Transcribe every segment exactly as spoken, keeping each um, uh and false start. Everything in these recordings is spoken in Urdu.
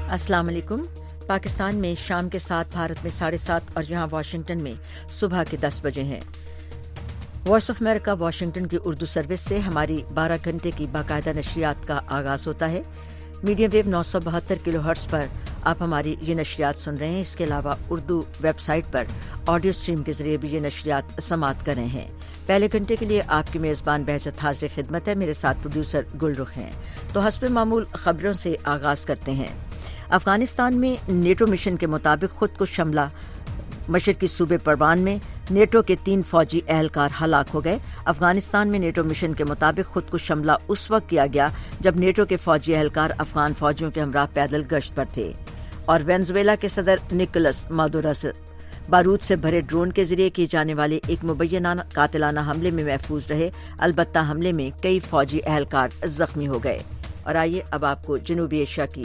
السلام علیکم۔ پاکستان میں شام کے سات، بھارت میں ساڑھے سات اور یہاں واشنگٹن میں صبح کے دس بجے ہیں۔ وائس آف امریکہ واشنگٹن کی اردو سروس سے ہماری بارہ گھنٹے کی باقاعدہ نشریات کا آغاز ہوتا ہے۔ میڈیم ویو نو سو بہتر کلو ہرٹز پر آپ ہماری یہ نشریات سن رہے ہیں۔ اس کے علاوہ اردو ویب سائٹ پر آڈیو اسٹریم کے ذریعے بھی یہ نشریات سماعت کر رہے ہیں۔ پہلے گھنٹے کے لیے آپ کی میزبان بہجت حاضر خدمت ہے، میرے ساتھ پروڈیوسر گل رخ ہیں۔ تو حسب معمول خبروں سے آغاز کرتے ہیں۔ افغانستان میں نیٹو مشن کے مطابق خود کو شملہ مشرقی صوبے پروان میں نیٹو کے تین فوجی اہلکار ہلاک ہو گئے۔ افغانستان میں نیٹو مشن کے مطابق خود کو شملہ اس وقت کیا گیا جب نیٹو کے فوجی اہلکار افغان فوجیوں کے ہمراہ پیدل گشت پر تھے۔ اور وینزویلا کے صدر نکولس مادورو بارود سے بھرے ڈرون کے ذریعے کیے جانے والے ایک مبینہ قاتلانہ حملے میں محفوظ رہے، البتہ حملے میں کئی فوجی اہلکار زخمی ہو گئے۔ اور آئیے اب آپ کو جنوبی ایشیا کی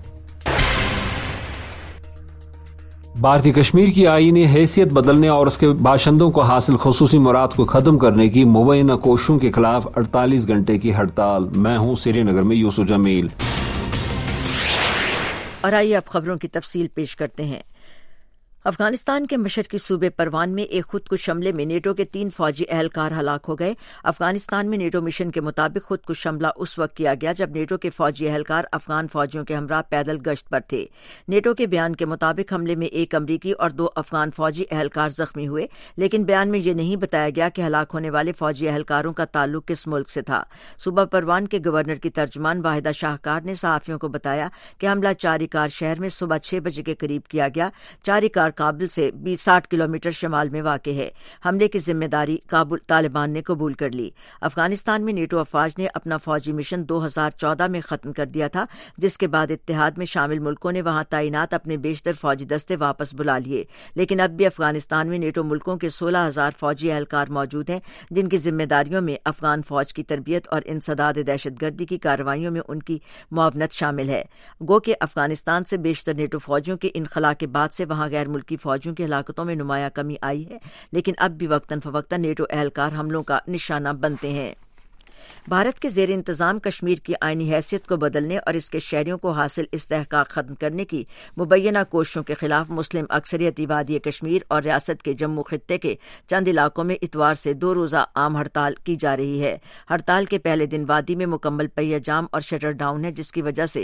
بھارتی کشمیر کی آئینی حیثیت بدلنے اور اس کے باشندوں کو حاصل خصوصی مراد کو ختم کرنے کی مبینہ کوششوں کے خلاف اڑتالیس گھنٹے کی ہڑتال۔ میں ہوں سری نگر میں یوسف جمیل۔ اور آئیے اب خبروں کی تفصیل پیش کرتے ہیں۔ افغانستان کے مشرقی صوبے پروان میں ایک خود کش حملے میں نیٹو کے تین فوجی اہلکار ہلاک ہو گئے۔ افغانستان میں نیٹو مشن کے مطابق خود کش حملہ اس وقت کیا گیا جب نیٹو کے فوجی اہلکار افغان فوجیوں کے ہمراہ پیدل گشت پر تھے۔ نیٹو کے بیان کے مطابق حملے میں ایک امریکی اور دو افغان فوجی اہلکار زخمی ہوئے، لیکن بیان میں یہ نہیں بتایا گیا کہ ہلاک ہونے والے فوجی اہلکاروں کا تعلق کس ملک سے تھا۔ صوبہ پروان کے گورنر کی ترجمان واحدہ شاہکار نے صحافیوں کو بتایا کہ حملہ چاریکار شہر میں صبح چھ بجے کے قریب کیا گیا۔ چاریکار کابل سے ساٹھ کلومیٹر شمال میں واقع ہے۔ حملے کی ذمہ داری کابل طالبان نے قبول کر لی۔ افغانستان میں نیٹو افواج نے اپنا فوجی مشن دو ہزار چودہ میں ختم کر دیا تھا، جس کے بعد اتحاد میں شامل ملکوں نے وہاں تعینات اپنے بیشتر فوجی دستے واپس بلا لیے، لیکن اب بھی افغانستان میں نیٹو ملکوں کے سولہ ہزار فوجی اہلکار موجود ہیں، جن کی ذمہ داریوں میں افغان فوج کی تربیت اور انسداد دہشت گردی کی کارروائیوں میں ان کی معاونت شامل ہے۔ گو کہ افغانستان سے بیشتر نیٹو فوجیوں کے انخلا کے بعد سے وہاں غیر ملکی فوجیوں کی ہلاکتوں میں نمایاں کمی آئی ہے، لیکن اب بھی وقتاً فوقتاً نیٹو اہلکار حملوں کا نشانہ بنتے ہیں۔ بھارت کے زیر انتظام کشمیر کی آئینی حیثیت کو بدلنے اور اس کے شہریوں کو حاصل استحقاق ختم کرنے کی مبینہ کوششوں کے خلاف مسلم اکثریتی وادی کشمیر اور ریاست کے جموں خطے کے چند علاقوں میں اتوار سے دو روزہ عام ہڑتال کی جا رہی ہے۔ ہڑتال کے پہلے دن وادی میں مکمل پہیہ جام اور شٹر ڈاؤن ہے، جس کی وجہ سے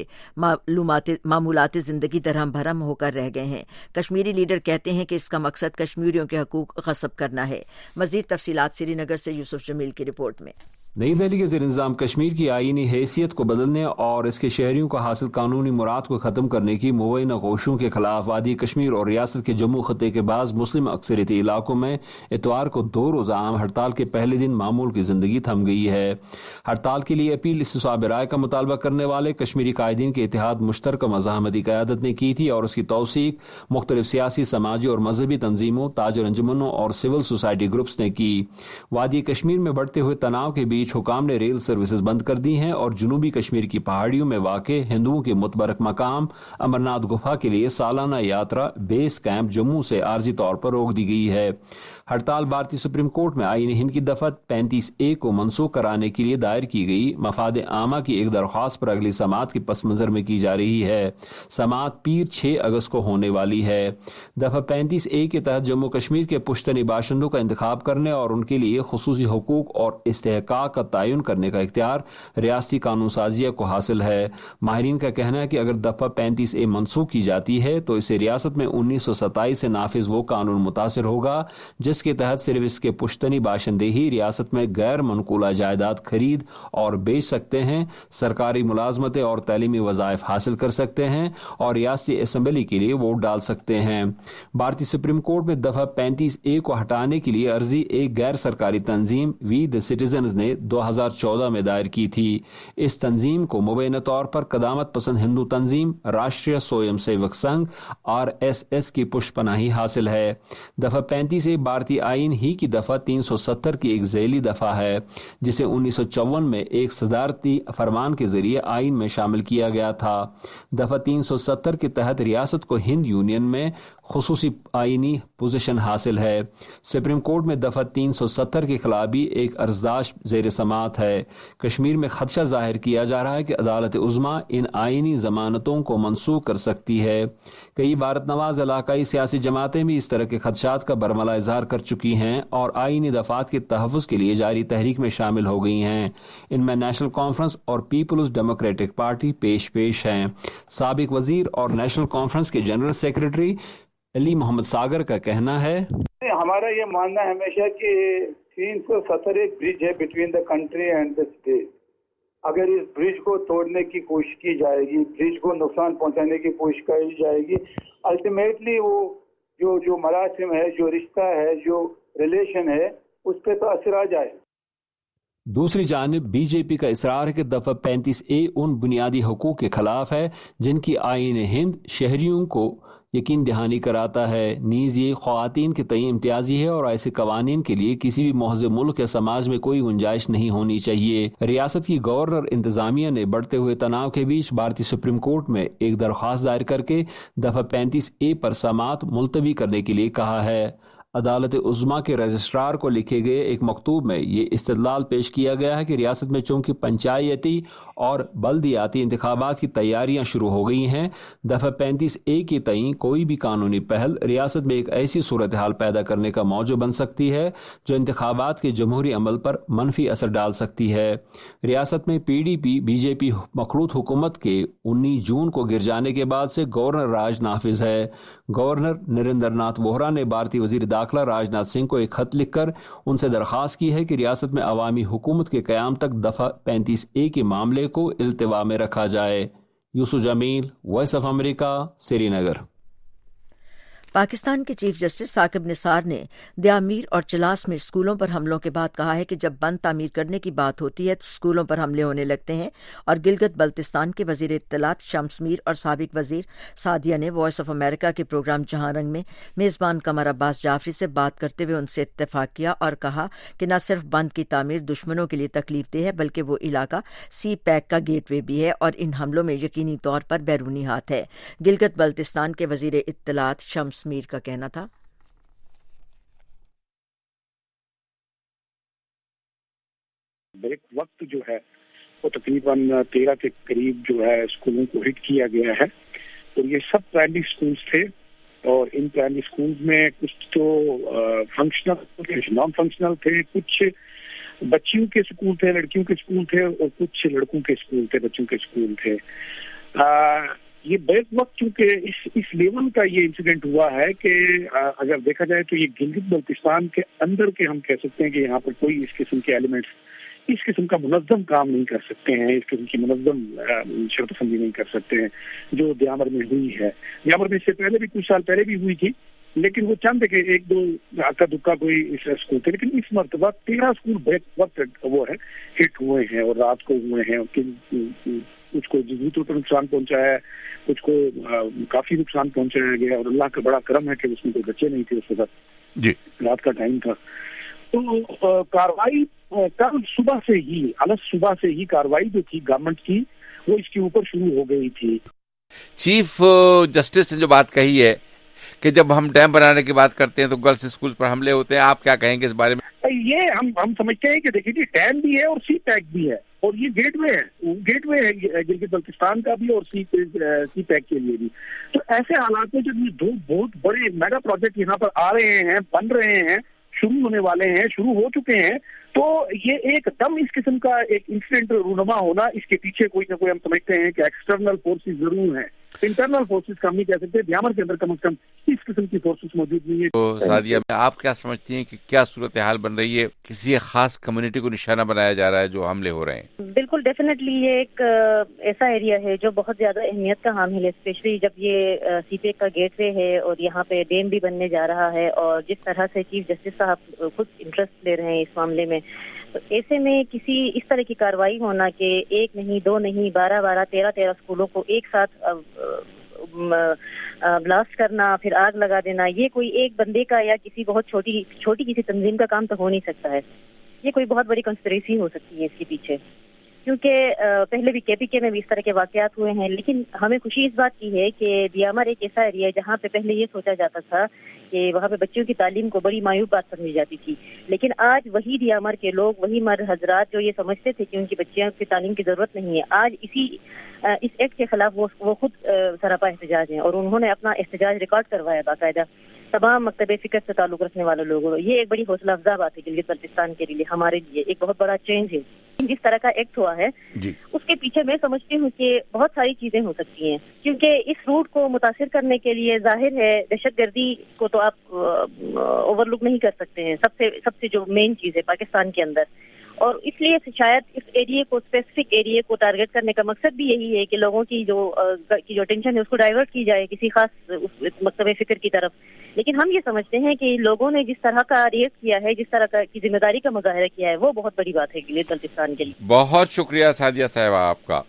معمولات زندگی درہم بھرم ہو کر رہ گئے ہیں۔ کشمیری لیڈر کہتے ہیں کہ اس کا مقصد کشمیریوں کے حقوق غصب کرنا ہے۔ مزید تفصیلات سری نگر سے یوسف جمیل کی رپورٹ میں۔ نئی دہلی کے زیر انتظام کشمیر کی آئینی حیثیت کو بدلنے اور اس کے شہریوں کو حاصل قانونی مراد کو ختم کرنے کی مبینہ کوششوں کے خلاف وادی کشمیر اور ریاست کے جموں خطے کے بعض مسلم اکثریتی علاقوں میں اتوار کو دو روزہ عام ہڑتال کے پہلے دن معمول کی زندگی تھم گئی ہے۔ ہڑتال کے لیے اپیل استصواب رائے کا مطالبہ کرنے والے کشمیری قائدین کے اتحاد مشترکہ مزاحمتی قیادت نے کی تھی، اور اس کی توثیق مختلف سیاسی، سماجی اور مذہبی تنظیموں، تاجر انجمنوں اور سول سوسائٹی گروپس نے کی۔ وادی کشمیر میں بڑھتے ہوئے تناؤ کے بیچ حکام نے ریل سروسز بند کر دی ہیں اور جنوبی کشمیر کی پہاڑیوں میں واقع ہندوؤں کے متبرک مقام امرناتھ گفا کے لیے سالانہ یاترا بیس کیمپ جموں سے عارضی طور پر روک دی گئی ہے۔ ہڑتال بھارتی سپریم کورٹ میں آئین ہند کی دفعہ پینتیس اے کو منسوخ کرانے کے لیے دائر کی گئی مفاد عامہ کی ایک درخواست پر اگلی سماعت کے پس منظر میں کی جا رہی ہے۔ سماعت پیر چھ اگست کو ہونے والی ہے۔ دفعہ پینتیس اے کے تحت جموں کشمیر کے پشتنی باشندوں کا انتخاب کرنے اور ان کے لیے خصوصی حقوق اور استحقاق کا تعین کرنے کا اختیار ریاستی قانون سازیہ کو حاصل ہے۔ ماہرین کا کہنا ہے کہ اگر دفعہ پینتیس اے منسوخ کی جاتی ہے تو اسے ریاست میں انیس سو ستائیس سے نافذ وہ قانون متاثر ہوگا جس کے تحت صرف اس کے پشتنی باشندے ہی ریاست میں غیر منقولہ جائیداد خرید اور بیچ سکتے ہیں، سرکاری ملازمتیں اور تعلیمی وظائف حاصل کر سکتے ہیں اور ریاستی اسمبلی کے لیے ووٹ ڈال سکتے ہیں۔ بھارتی سپریم کورٹ میں دفعہ پینتیس اے کو ہٹانے کے لیے عرضی ایک غیر سرکاری تنظیم وی دی سٹیزنز نے دو ہزار چودہ میں دائر کی تھی۔ اس تنظیم کو مبینہ طور پر قدامت پسند ہندو تنظیم Rashtriya Swayamsevak Sangh R S S کی پشت پناہی حاصل ہے۔ دفعہ پینتیس اے بھارتی آئین ہی کی دفعہ تین سو ستر کی ایک ذیلی دفعہ ہے، جسے انیس سو چون میں ایک صدارتی فرمان کے ذریعے آئین میں شامل کیا گیا تھا۔ دفعہ تین سو ستر کے تحت ریاست کو ہند یونین میں خصوصی آئینی پوزیشن حاصل ہے۔ سپریم کورٹ میں دفعہ تین سو ستر کے خلاف بھی ایک عرضداشت زیر سماعت ہے۔ کشمیر میں خدشہ ظاہر کیا جا رہا ہے کہ عدالت عظمیٰ ان آئینی ضمانتوں کو منسوخ کر سکتی ہے۔ کئی بھارت نواز علاقائی سیاسی جماعتیں بھی اس طرح کے خدشات کا برملا اظہار کر چکی ہیں اور آئینی دفعات کے تحفظ کے لیے جاری تحریک میں شامل ہو گئی ہیں۔ ان میں نیشنل کانفرنس اور پیپلز ڈیموکریٹک پارٹی پیش پیش ہیں۔ سابق وزیر اور نیشنل کانفرنس کے جنرل سیکرٹری علی محمد ساگر کا کہنا ہے، ہمارا یہ ماننا ہے ہمیشہ کہ تین سو ستر ایک برج ہے between the country and the state. اگر اس برج کو توڑنے کی کوشش کی جائے گی، برج کو نقصان پہنچانے کی کوشش کی جائے گی، الٹیمیٹلی وہ جو جو مراسم ہے، جو رشتہ ہے، جو ریلیشن ہے، اس پہ تو اثر آ جائے۔ دوسری جانب بی جے پی کا اصرار ہے کہ دفعہ پینتیس اے ان بنیادی حقوق کے خلاف ہے جن کی آئین ہند شہریوں کو یقین دہانی کراتا ہے، نیز یہ خواتین کے تئیں امتیازی ہے اور ایسے قوانین کے لیے کسی بھی مہذب ملک یا سماج میں کوئی گنجائش نہیں ہونی چاہیے۔ ریاست کی گورنر انتظامیہ نے بڑھتے ہوئے تناؤ کے بیچ بھارتی سپریم کورٹ میں ایک درخواست دائر کر کے دفعہ پینتیس اے پر سماعت ملتوی کرنے کے لیے کہا ہے۔ عدالت عظمیٰ کے رجسٹرار کو لکھے گئے ایک مکتوب میں یہ استدلال پیش کیا گیا ہے کہ ریاست میں چونکہ پنچایتی اور بلدیاتی انتخابات کی تیاریاں شروع ہو گئی ہیں، دفعہ پینتیس اے کے تئیں کوئی بھی قانونی پہل ریاست میں ایک ایسی صورتحال پیدا کرنے کا موجب بن سکتی ہے جو انتخابات کے جمہوری عمل پر منفی اثر ڈال سکتی ہے۔ ریاست میں P D P B J پی مخلوط حکومت کے انیس جون کو گر جانے کے بعد سے گورنر راج نافذ ہے۔ گورنر نریندر ناتھ ووہرا نے بھارتی وزیر داخلہ راج ناتھ سنگھ کو ایک خط لکھ کر ان سے درخواست کی ہے کہ ریاست میں عوامی حکومت کے قیام تک دفعہ پینتیس اے کے معاملے کو التوا میں رکھا جائے۔ Yusuf Jamil, Voice of America, Srinagar. Pakistan کے چیف جسٹس ثاقب نثار نے دیامیر اور چلاس میں اسکولوں پر حملوں کے بعد کہا ہے کہ جب بند تعمیر کرنے کی بات ہوتی ہے تو اسکولوں پر حملے ہونے لگتے ہیں، اور گلگت بلتستان کے وزیر اطلاعات شمس میر اور سابق وزیر سعدیہ نے وائس آف امریکہ کے پروگرام جہاں رنگ میں میزبان قمر عباس جعفری سے بات کرتے ہوئے ان سے اتفاق کیا اور کہا کہ نہ صرف بند کی تعمیر دشمنوں کے لیے تکلیف دہ ہے بلکہ وہ علاقہ سی پیک کا گیٹ وے بھی ہے اور ان حملوں میں یقینی طور پر بیرونی ہاتھ ہے۔ گلگت بلتستان کے وزیر اطلاعات شمس میر کا کہنا تھا، ایک وقت جو ہے وہ تقریباً تیرہ کے قریب جو ہے اسکولوں کو ہٹ کیا گیا ہے، اور یہ سب پرائمری اسکولز تھے، اور ان پرائمری اسکولز میں کچھ تو فنکشنل کچھ نان فنکشنل تھے، کچھ بچیوں کے اسکول تھے، لڑکیوں کے اسکول تھے، اور کچھ لڑکوں کے اسکول تھے، بچوں کے اسکول تھے۔ یہ بیک وقت چونکہ اس اس لیول کا یہ انسیڈنٹ ہوا ہے کہ اگر دیکھا جائے تو یہ گلگت بلتستان کے اندر کے ہم کہہ سکتے ہیں کہ یہاں پر کوئی اس قسم کے ایلیمنٹس اس قسم کا منظم کام نہیں کر سکتے ہیں، اس قسم کی منظم شرط بندی نہیں کر سکتے ہیں جو دیامر میں ہوئی ہے۔ دیامر میں اس سے پہلے بھی کچھ سال پہلے بھی ہوئی تھی، لیکن وہ چند کہ ایک دو اکا دکا کوئی اس اسکول تھے، لیکن اس مرتبہ تیرہ اسکول بیک وقت وہ ہے ہٹ ہوئے ہیں اور رات کو ہوئے ہیں، کچھ کو جزوی طور پر نقصان پہنچایا ہے، کچھ کو کافی نقصان پہنچایا گیا، اور اللہ کا بڑا کرم ہے کہ اس میں کوئی بچے نہیں تھے، اس وقت جی رات کا ٹائم تھا۔ تو کاروائی کل صبح سے ہی الگ صبح سے ہی کاروائی جو تھی گورنمنٹ کی وہ اس کے اوپر شروع ہو گئی تھی۔ چیف جسٹس نے جو بات کہی ہے کہ جب ہم ڈیم بنانے کی بات کرتے ہیں تو گرلس اسکول پر حملے ہوتے ہیں، آپ کیا کہیں گے اس بارے میں؟ یہ ہم ہم سمجھتے ہیں کہ دیکھیے جی ڈیم بھی ہے اور سی پیک بھی ہے، اور یہ گیٹ وے ہے، گیٹ وے ہے گلگت بلتستان کا بھی اور سی سی پیک کے لیے بھی۔ تو ایسے حالات میں جب یہ دو بہت بڑے میگا پروجیکٹ یہاں پر آ رہے ہیں، بن رہے ہیں، شروع ہونے والے ہیں، شروع ہو چکے ہیں، تو یہ ایک دم اس قسم کا ایک انسیڈنٹ رونما ہونا، اس کے پیچھے کوئی نہ کوئی ہم سمجھتے ہیں کہ ایکسٹرنل فورسز ضرور ہیں، انٹرنل فورسز کا ہم نہیں کہہ سکتے، دیامر کے اندر کم از کم اس قسم کی فورسز موجود نہیں ہے۔ تو سعدیہ آپ کیا سمجھتی ہیں کہ کیا صورتحال بن رہی ہے؟ کسی خاص کمیونٹی کو نشانہ بنایا جا رہا ہے جو حملے ہو رہے ہیں؟ بالکل ڈیفینیٹلی یہ ایک ایسا ایریا ہے جو بہت زیادہ اہمیت کا حامل ہے، اسپیشلی جب یہ سی پیک کا گیٹ وے ہے اور یہاں پہ ڈیم بھی بننے جا رہا ہے، اور جس طرح سے چیف جسٹس صاحب خود انٹرسٹ لے رہے ہیں اس معاملے میں، تو ایسے میں کسی اس طرح کی کارروائی ہونا کہ ایک نہیں دو نہیں بارہ بارہ تیرہ تیرہ اسکولوں کو ایک ساتھ بلاسٹ کرنا، پھر آگ لگا دینا، یہ کوئی ایک بندے کا یا کسی بہت چھوٹی چھوٹی کسی تنظیم کا کام تو ہو نہیں سکتا ہے، یہ کوئی بہت بڑی کنسپریسی ہو سکتی ہے اس کے پیچھے۔ کیونکہ پہلے بھی کے پی کے میں بھی اس طرح کے واقعات ہوئے ہیں. لیکن ہمیں خوشی اس بات کی ہے کہ دیامر ایک ایسا ایریا ہے جہاں پہ پہلے یہ سوچا جاتا تھا کہ وہاں پہ بچوں کی تعلیم کو بڑی معیوب بات سمجھی جاتی تھی. لیکن آج وہی دیامر کے لوگ, وہی مرد حضرات جو یہ سمجھتے تھے کہ ان کی بچیاں کی تعلیم کی ضرورت نہیں ہے, آج اسی اس ایکٹ کے خلاف وہ وہ خود سراپا احتجاج ہیں, اور انہوں نے اپنا احتجاج ریکارڈ کروایا باقاعدہ تمام مکتب فکر سے تعلق رکھنے والے لوگوں. یہ ایک بڑی حوصلہ افزا بات ہے گلگت بلتستان کے لیے, ہمارے لیے ایک بہت بڑا چینج ہے. جس طرح کا ایکٹ ہوا ہے جی. اس کے پیچھے میں سمجھتی ہوں کہ بہت ساری چیزیں ہو سکتی ہیں, کیونکہ اس روٹ کو متاثر کرنے کے لیے ظاہر ہے دہشت گردی کو تو آپ اوور لک نہیں کر سکتے ہیں, سب سے سب سے جو مین چیز ہے پاکستان کے اندر. اور اس لیے شاید اس ایریے کو, اسپیسیفک ایریے کو ٹارگیٹ کرنے کا مقصد بھی یہی ہے کہ لوگوں کی جو کی جو ٹینشن ہے اس کو ڈائیورٹ کی جائے کسی خاص مکتب فکر کی طرف. لیکن ہم یہ سمجھتے ہیں کہ لوگوں نے جس طرح کا ریئیکٹ کیا ہے, جس طرح کا کی ذمہ داری کا مظاہرہ کیا ہے, وہ بہت بڑی بات ہے گلگت بلتستان کے لیے. بہت شکریہ سعدیہ صاحبہ آپ کا.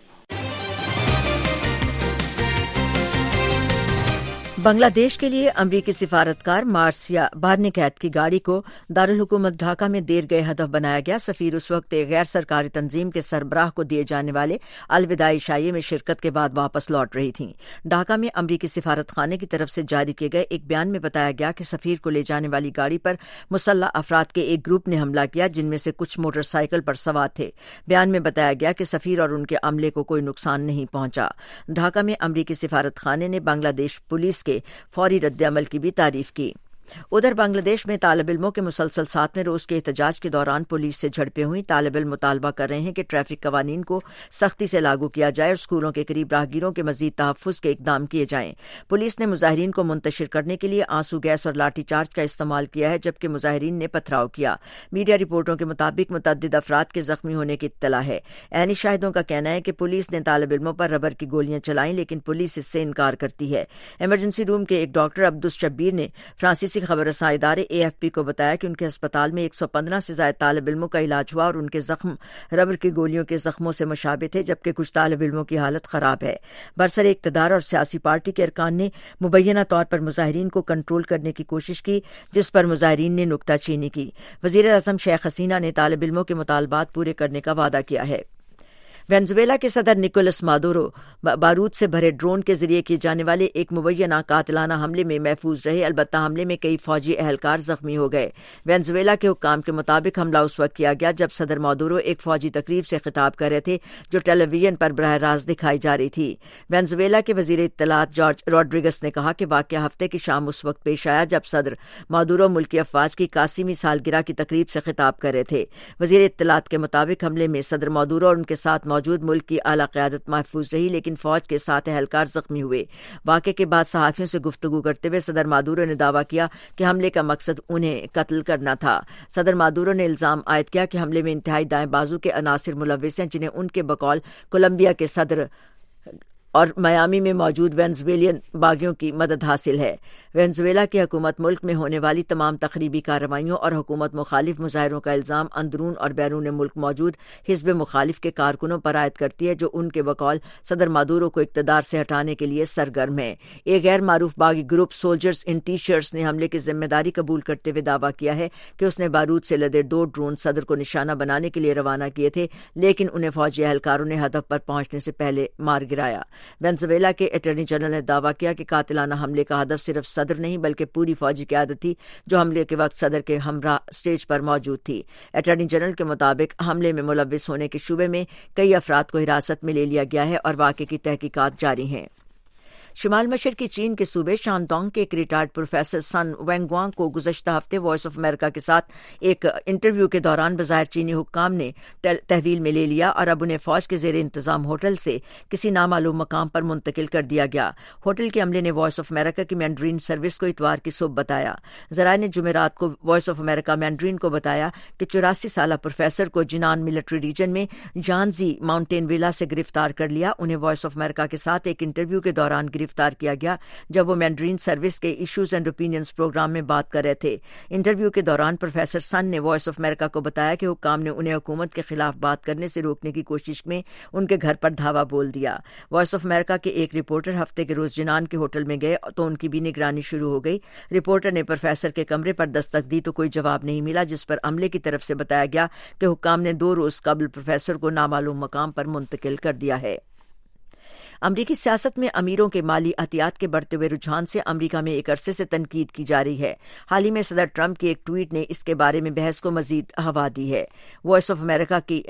بنگلہ دیش کے لیے امریکی سفارتکار مارسیا بارنیکیٹ کی گاڑی کو دارالحکومت ڈھاکہ میں دیر گئے ہدف بنایا گیا. سفیر اس وقت ایک غیر سرکاری تنظیم کے سربراہ کو دیے جانے والے الوداعی شائعے میں شرکت کے بعد واپس لوٹ رہی تھیں. ڈھاکہ میں امریکی سفارت خانے کی طرف سے جاری کیے گئے ایک بیان میں بتایا گیا کہ سفیر کو لے جانے والی گاڑی پر مسلح افراد کے ایک گروپ نے حملہ کیا, جن میں سے کچھ موٹر سائیکل پر سوار تھے. بیان میں بتایا گیا کہ سفیر اور ان کے عملے کو کوئی نقصان نہیں پہنچا. ڈھاکہ میں امریکی سفارت خانے نے بنگلہ دیش پولیس کے فوری رد عمل کی بھی تعریف کی. ادھر بنگلہ دیش میں طالب علموں کے مسلسل ساتویں روز کے احتجاج کے دوران پولیس سے جھڑپیں ہوئیں. طالب علم مطالبہ کر رہے ہیں کہ ٹریفک قوانین کو سختی سے لاگو کیا جائے اور اسکولوں کے قریب راہگیروں کے مزید تحفظ کے اقدام کیے جائیں. پولیس نے مظاہرین کو منتشر کرنے کے لیے آنسو گیس اور لاٹھی چارج کا استعمال کیا ہے, جبکہ مظاہرین نے پتھراؤ کیا. میڈیا رپورٹوں کے مطابق متعدد افراد کے زخمی ہونے کی اطلاع ہے. عینی شاہدوں کا کہنا ہے کہ پولیس نے طالب علموں پر ربر کی گولیاں چلائیں, لیکن پولیس اس سے انکار کرتی ہے. ایمرجنسی روم کے ایک ڈاکٹر عبدالس شبیر نے فرانسیسی خبر رساں ادارے اے ایف پی کو بتایا کہ ان کے ہسپتال میں ایک سو پندرہ سے زائد طالب علموں کا علاج ہوا اور ان کے زخم ربر کی گولیوں کے زخموں سے مشابہ تھے, جبکہ کچھ طالب علموں کی حالت خراب ہے. برسر اقتدار اور سیاسی پارٹی کے ارکان نے مبینہ طور پر مظاہرین کو کنٹرول کرنے کی کوشش کی, جس پر مظاہرین نے نکتہ چینی کی. وزیر اعظم شیخ حسینہ نے طالب علموں کے مطالبات پورے کرنے کا وعدہ کیا ہے. وینزویلا کے صدر نکولس مادورو بارود سے بھرے ڈرون کے ذریعے کیے جانے والے ایک مبینہ قاتلانہ حملے میں محفوظ رہے, البتہ حملے میں کئی فوجی اہلکار زخمی ہو گئے. وینزویلا کے حکام کے مطابق حملہ اس وقت کیا گیا جب صدر مادورو ایک فوجی تقریب سے خطاب کر رہے تھے جو ٹیلی ویژن پر براہ راست دکھائی جا رہی تھی. وینزویلا کے وزیر اطلاعات جارج روڈریگس نے کہا کہ واقعہ ہفتے کی شام اس وقت پیش آیا جب صدر مادورو ملکی افواج کی اکاسیویں سالگرہ کی تقریب سے خطاب کر رہے تھے. وزیر اطلاعات کے مطابق حملے میں صدر مادورو اور ان کے ساتھ موجود ملک کی اعلیٰ قیادت محفوظ رہی, لیکن فوج کے ساتھ اہلکار زخمی ہوئے. واقعے کے بعد صحافیوں سے گفتگو کرتے ہوئے صدر مادورو نے دعویٰ کیا کہ حملے کا مقصد انہیں قتل کرنا تھا. صدر مادورو نے الزام عائد کیا کہ حملے میں انتہائی دائیں بازو کے عناصر ملوث ہیں, جنہیں ان کے بقول کولمبیا کے صدر اور میامی میں موجود وینزویلین باغیوں کی مدد حاصل ہے. وینزویلا کی حکومت ملک میں ہونے والی تمام تخریبی کارروائیوں اور حکومت مخالف مظاہروں کا الزام اندرون اور بیرون ملک موجود حزب مخالف کے کارکنوں پر عائد کرتی ہے, جو ان کے بقول صدر مادورو کو اقتدار سے ہٹانے کے لیے سرگرم ہیں. ایک غیر معروف باغی group soldiers in T shirts نے حملے کی ذمہ داری قبول کرتے ہوئے دعویٰ کیا ہے کہ اس نے بارود سے لدے دو ڈرون صدر کو نشانہ بنانے کے لیے روانہ کیے تھے, لیکن انہیں فوجی اہلکاروں نے ہدف پر پہنچنے سے پہلے مار گرایا. وینزویلا کے اٹارنی جنرل نے دعویٰ کیا کہ قاتلانہ حملے کا ہدف صرف صدر نہیں بلکہ پوری فوجی قیادت تھی جو حملے کے وقت صدر کے ہمراہ اسٹیج پر موجود تھی. اٹارنی جنرل کے مطابق حملے میں ملوث ہونے کے شبے میں کئی افراد کو حراست میں لے لیا گیا ہے اور واقعے کی تحقیقات جاری ہیں. شمال مشرقی چین کے صوبے شانتونگ کے ایک ریٹائرڈ پروفیسر سن وینگوانگ کو گزشتہ ہفتے وائس آف امریکہ کے ساتھ ایک انٹرویو کے دوران بظاہر چینی حکام نے تحویل میں لے لیا اور اب انہیں فوج کے زیر انتظام ہوٹل سے کسی نامعلوم مقام پر منتقل کر دیا گیا. ہوٹل کے عملے نے وائس آف امریکہ کی مینڈرین سروس کو اتوار کی صبح بتایا. ذرائع نے جمعرات کو وائس آف امریکہ مینڈرین کو بتایا کہ چوراسی سالہ پروفیسر کو جنان ملٹری ریجن میں جانزی ماؤنٹین ویلا سے گرفتار کر لیا. انہیں وائس آف امریکہ کے ساتھ ایک انٹرویو کے دوران گرفتار گرفتار کیا گیا جب وہ مینڈرین سروس کے ایشوز اینڈ اوپینینز پروگرام میں بات کر رہے تھے۔ انٹرویو کے دوران پروفیسر سن نے وائس آف امریکہ کو بتایا کہ حکام نے انہیں حکومت کے خلاف بات کرنے سے روکنے کی کوشش میں ان کے گھر پر دھاوا بول دیا۔ وائس آف امریکہ کے ایک رپورٹر ہفتے کے روز جنان کے ہوٹل میں گئے تو ان کی بھی نگرانی شروع ہو گئی۔ رپورٹر نے پروفیسر کے کمرے پر دستک دی تو کوئی جواب نہیں ملا، جس پر عملے کی طرف سے بتایا گیا کہ حکام نے دو روز قبل پروفیسر کو نامعلوم مقام پر منتقل کر دیا ہے۔ امریکی سیاست میں امیروں کے مالی عطیات کے بڑھتے ہوئے رجحان سے امریکہ میں ایک عرصے سے تنقید کی جا رہی ہے۔ حال ہی میں صدر ٹرمپ کی ایک ٹویٹ نے اس کے بارے میں بحث کو مزید ہوا دی ہے۔ وائس آف امریکہ کی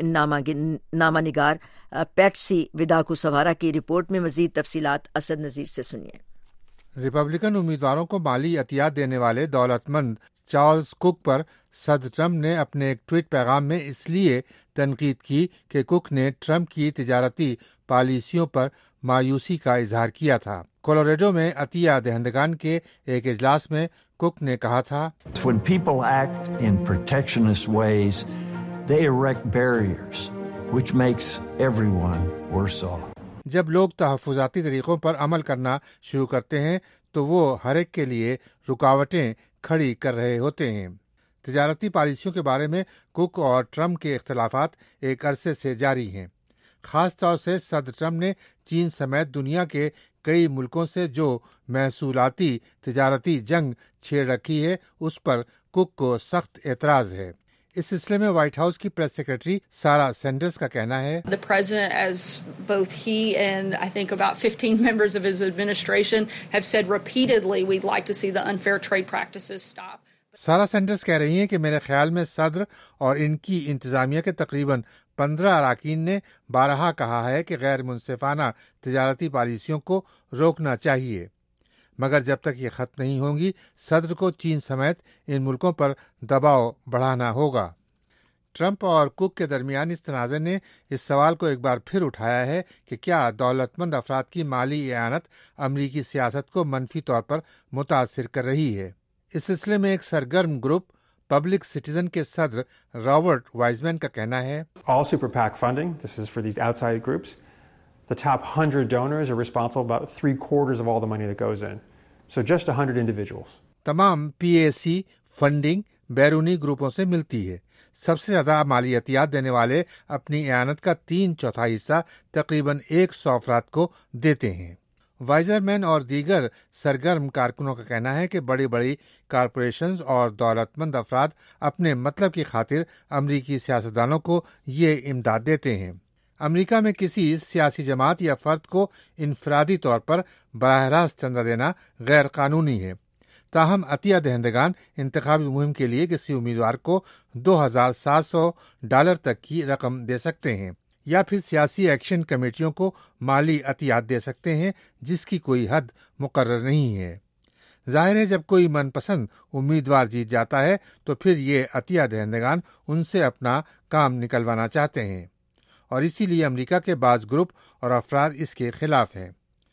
نامہ نگار پیٹسی وداکوسوارا کی رپورٹ میں مزید تفصیلات اسد نذیر سے سنیے۔ ریپبلکن امیدواروں کو مالی عطیات دینے والے دولت مند چارلز کک پر صدر ٹرمپ نے اپنے ایک ٹویٹ پیغام میں اس لیے تنقید کی کہ کک نے ٹرمپ کی تجارتی پالیسیوں پر مایوسی کا اظہار کیا تھا۔ کولوریڈو میں عطیہ دہندگان کے ایک اجلاس میں کک نے کہا تھا، When people act in protectionist ways, they erect barriers, which makes everyone worse off. جب لوگ تحفظاتی طریقوں پر عمل کرنا شروع کرتے ہیں تو وہ ہر ایک کے لیے رکاوٹیں کھڑی کر رہے ہوتے ہیں۔ تجارتی پالیسیوں کے بارے میں کک اور ٹرمپ کے اختلافات ایک عرصے سے جاری ہیں۔ خاص طور سے صدر ٹرمپ نے چین سمیت دنیا کے کئی ملکوں سے جو محصولاتی تجارتی جنگ چھیڑ رکھی ہے اس پر کک کو سخت اعتراض ہے۔ اس سلسلے میں وائٹ ہاؤس کی پریس سیکرٹری سارا سینڈرز کا کہنا ہے، The president, as both he and I think about fifteen members of his administration have said repeatedly, we'd like to see the unfair trade practices stop. Sarah Sanders کہہ رہی ہیں کہ میرے خیال میں صدر اور ان کی انتظامیہ کے تقریباً پندرہ اراکین نے بارہا کہا ہے کہ غیر منصفانہ تجارتی پالیسیوں کو روکنا چاہیے، مگر جب تک یہ ختم نہیں ہوں گی صدر کو چین سمیت ان ملکوں پر دباؤ بڑھانا ہوگا۔ ٹرمپ اور کک کے درمیان اس تنازع نے اس سوال کو ایک بار پھر اٹھایا ہے کہ کیا دولت مند افراد کی مالی اعانت امریکی سیاست کو منفی طور پر متاثر کر رہی ہے۔ اس سلسلے میں ایک سرگرم گروپ پبلک سٹیزن کے صدر رابرٹ وائزمین کا کہنا ہے، All super PAC funding, this is for these outside groups, the top one hundred donors are responsible about three quarters of all the money that goes in. So just one hundred individuals. تمام پی اے سی فنڈنگ بیرونی گروپوں سے ملتی ہے۔ سب سے زیادہ مالی عطیات دینے والے اپنی اعانت کا تین چوتھائی حصہ تقریباً ایک سو افراد کو دیتے ہیں۔ وائزر مین اور دیگر سرگرم کارکنوں کا کہنا ہے کہ بڑی بڑی کارپوریشنز اور دولت مند افراد اپنے مطلب کی خاطر امریکی سیاستدانوں کو یہ امداد دیتے ہیں۔ امریکہ میں کسی سیاسی جماعت یا فرد کو انفرادی طور پر براہ راست چندہ دینا غیر قانونی ہے، تاہم عطیہ دہندگان انتخابی مہم کے لیے کسی امیدوار کو دو ہزار سات سو ڈالر تک کی رقم دے سکتے ہیں یا پھر سیاسی ایکشن کمیٹیوں کو مالی عطیات دے سکتے ہیں جس کی کوئی حد مقرر نہیں ہے۔ ظاہر ہے جب کوئی من پسند امیدوار جیت جاتا ہے تو پھر یہ عطیہ دہندگان ان سے اپنا کام نکلوانا چاہتے ہیں، اور اسی لیے امریکہ کے بعض گروپ اور افراد اس کے خلاف ہیں۔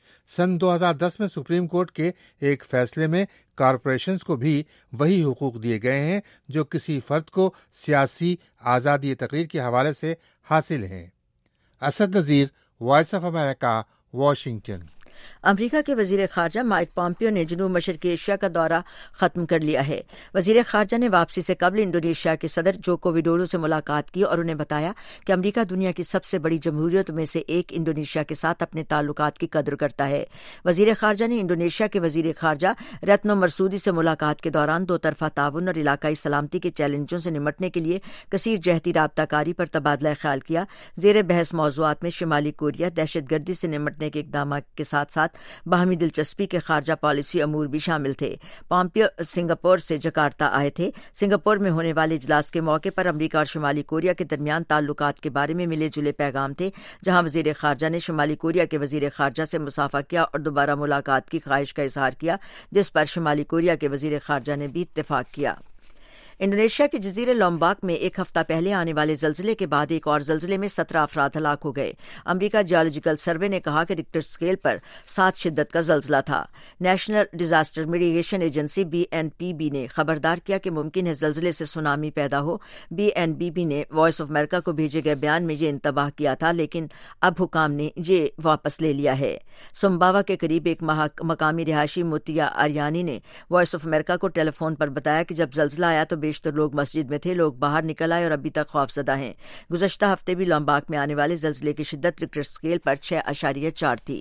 سن دو ہزار دس میں سپریم کورٹ کے ایک فیصلے میں کارپوریشنز کو بھی وہی حقوق دیے گئے ہیں جو کسی فرد کو سیاسی آزادی تقریر کے حوالے سے حاصل ہیں۔ Asad Nazir, voice of America, Washington. امریکہ کے وزیر خارجہ مائک پومپیو نے جنوب مشرقی ایشیا کا دورہ ختم کر لیا ہے۔ وزیر خارجہ نے واپسی سے قبل انڈونیشیا کے صدر جوکو وڈوڈو سے ملاقات کی اور انہیں بتایا کہ امریکہ دنیا کی سب سے بڑی جمہوریتوں میں سے ایک انڈونیشیا کے ساتھ اپنے تعلقات کی قدر کرتا ہے۔ وزیر خارجہ نے انڈونیشیا کے وزیر خارجہ رتنو مرسودی سے ملاقات کے دوران دو طرفہ تعاون اور علاقائی سلامتی کے چیلنجوں سے نمٹنے کے لیے کثیر جہتی رابطہ کاری پر تبادلہ خیال کیا۔ زیر بحث موضوعات میں شمالی کوریا، دہشت گردی سے نمٹنے کے اقدامات کے ساتھ ساتھ باہمی دلچسپی کے خارجہ پالیسی امور بھی شامل تھے۔ پومپیو سنگاپور سے جکارتا آئے تھے۔ سنگاپور میں ہونے والے اجلاس کے موقع پر امریکہ اور شمالی کوریا کے درمیان تعلقات کے بارے میں ملے جلے پیغام تھے، جہاں وزیر خارجہ نے شمالی کوریا کے وزیر خارجہ سے مصافحہ کیا اور دوبارہ ملاقات کی خواہش کا اظہار کیا، جس پر شمالی کوریا کے وزیر خارجہ نے بھی اتفاق کیا۔ انڈونیشیا کے جزیرے لومباک میں ایک ہفتہ پہلے آنے والے زلزلے کے بعد ایک اور زلزلے میں سترہ افراد ہلاک ہو گئے۔ امریکہ جیولوجیکل سروے نے کہا کہ ریکٹر اسکیل پر سات شدت کا زلزلہ تھا۔ National disaster mitigation agency B N P B نے خبردار کیا کہ ممکن ہے زلزلے سے سونامی پیدا ہو۔ بی این بی بی نے وائس آف امریکہ کو بھیجے گئے بیان میں یہ انتباہ کیا تھا، لیکن اب حکام نے یہ واپس لے لیا ہے۔ سمباوا کے قریب ایک مقامی رہائشی متیا آریانی نے وائس آف امریکہ کو ٹیلی فون پر بتایا کہ جب زلزلہ آیا تو بیشتر لوگ مسجد میں تھے، لوگ باہر نکل آئے اور ابھی تک خوفزدہ ہیں۔ گزشتہ ہفتے بھی لومباک میں آنے والے زلزلے کی شدت ریکٹر اسکیل پر چھ اشاریہ چار تھی۔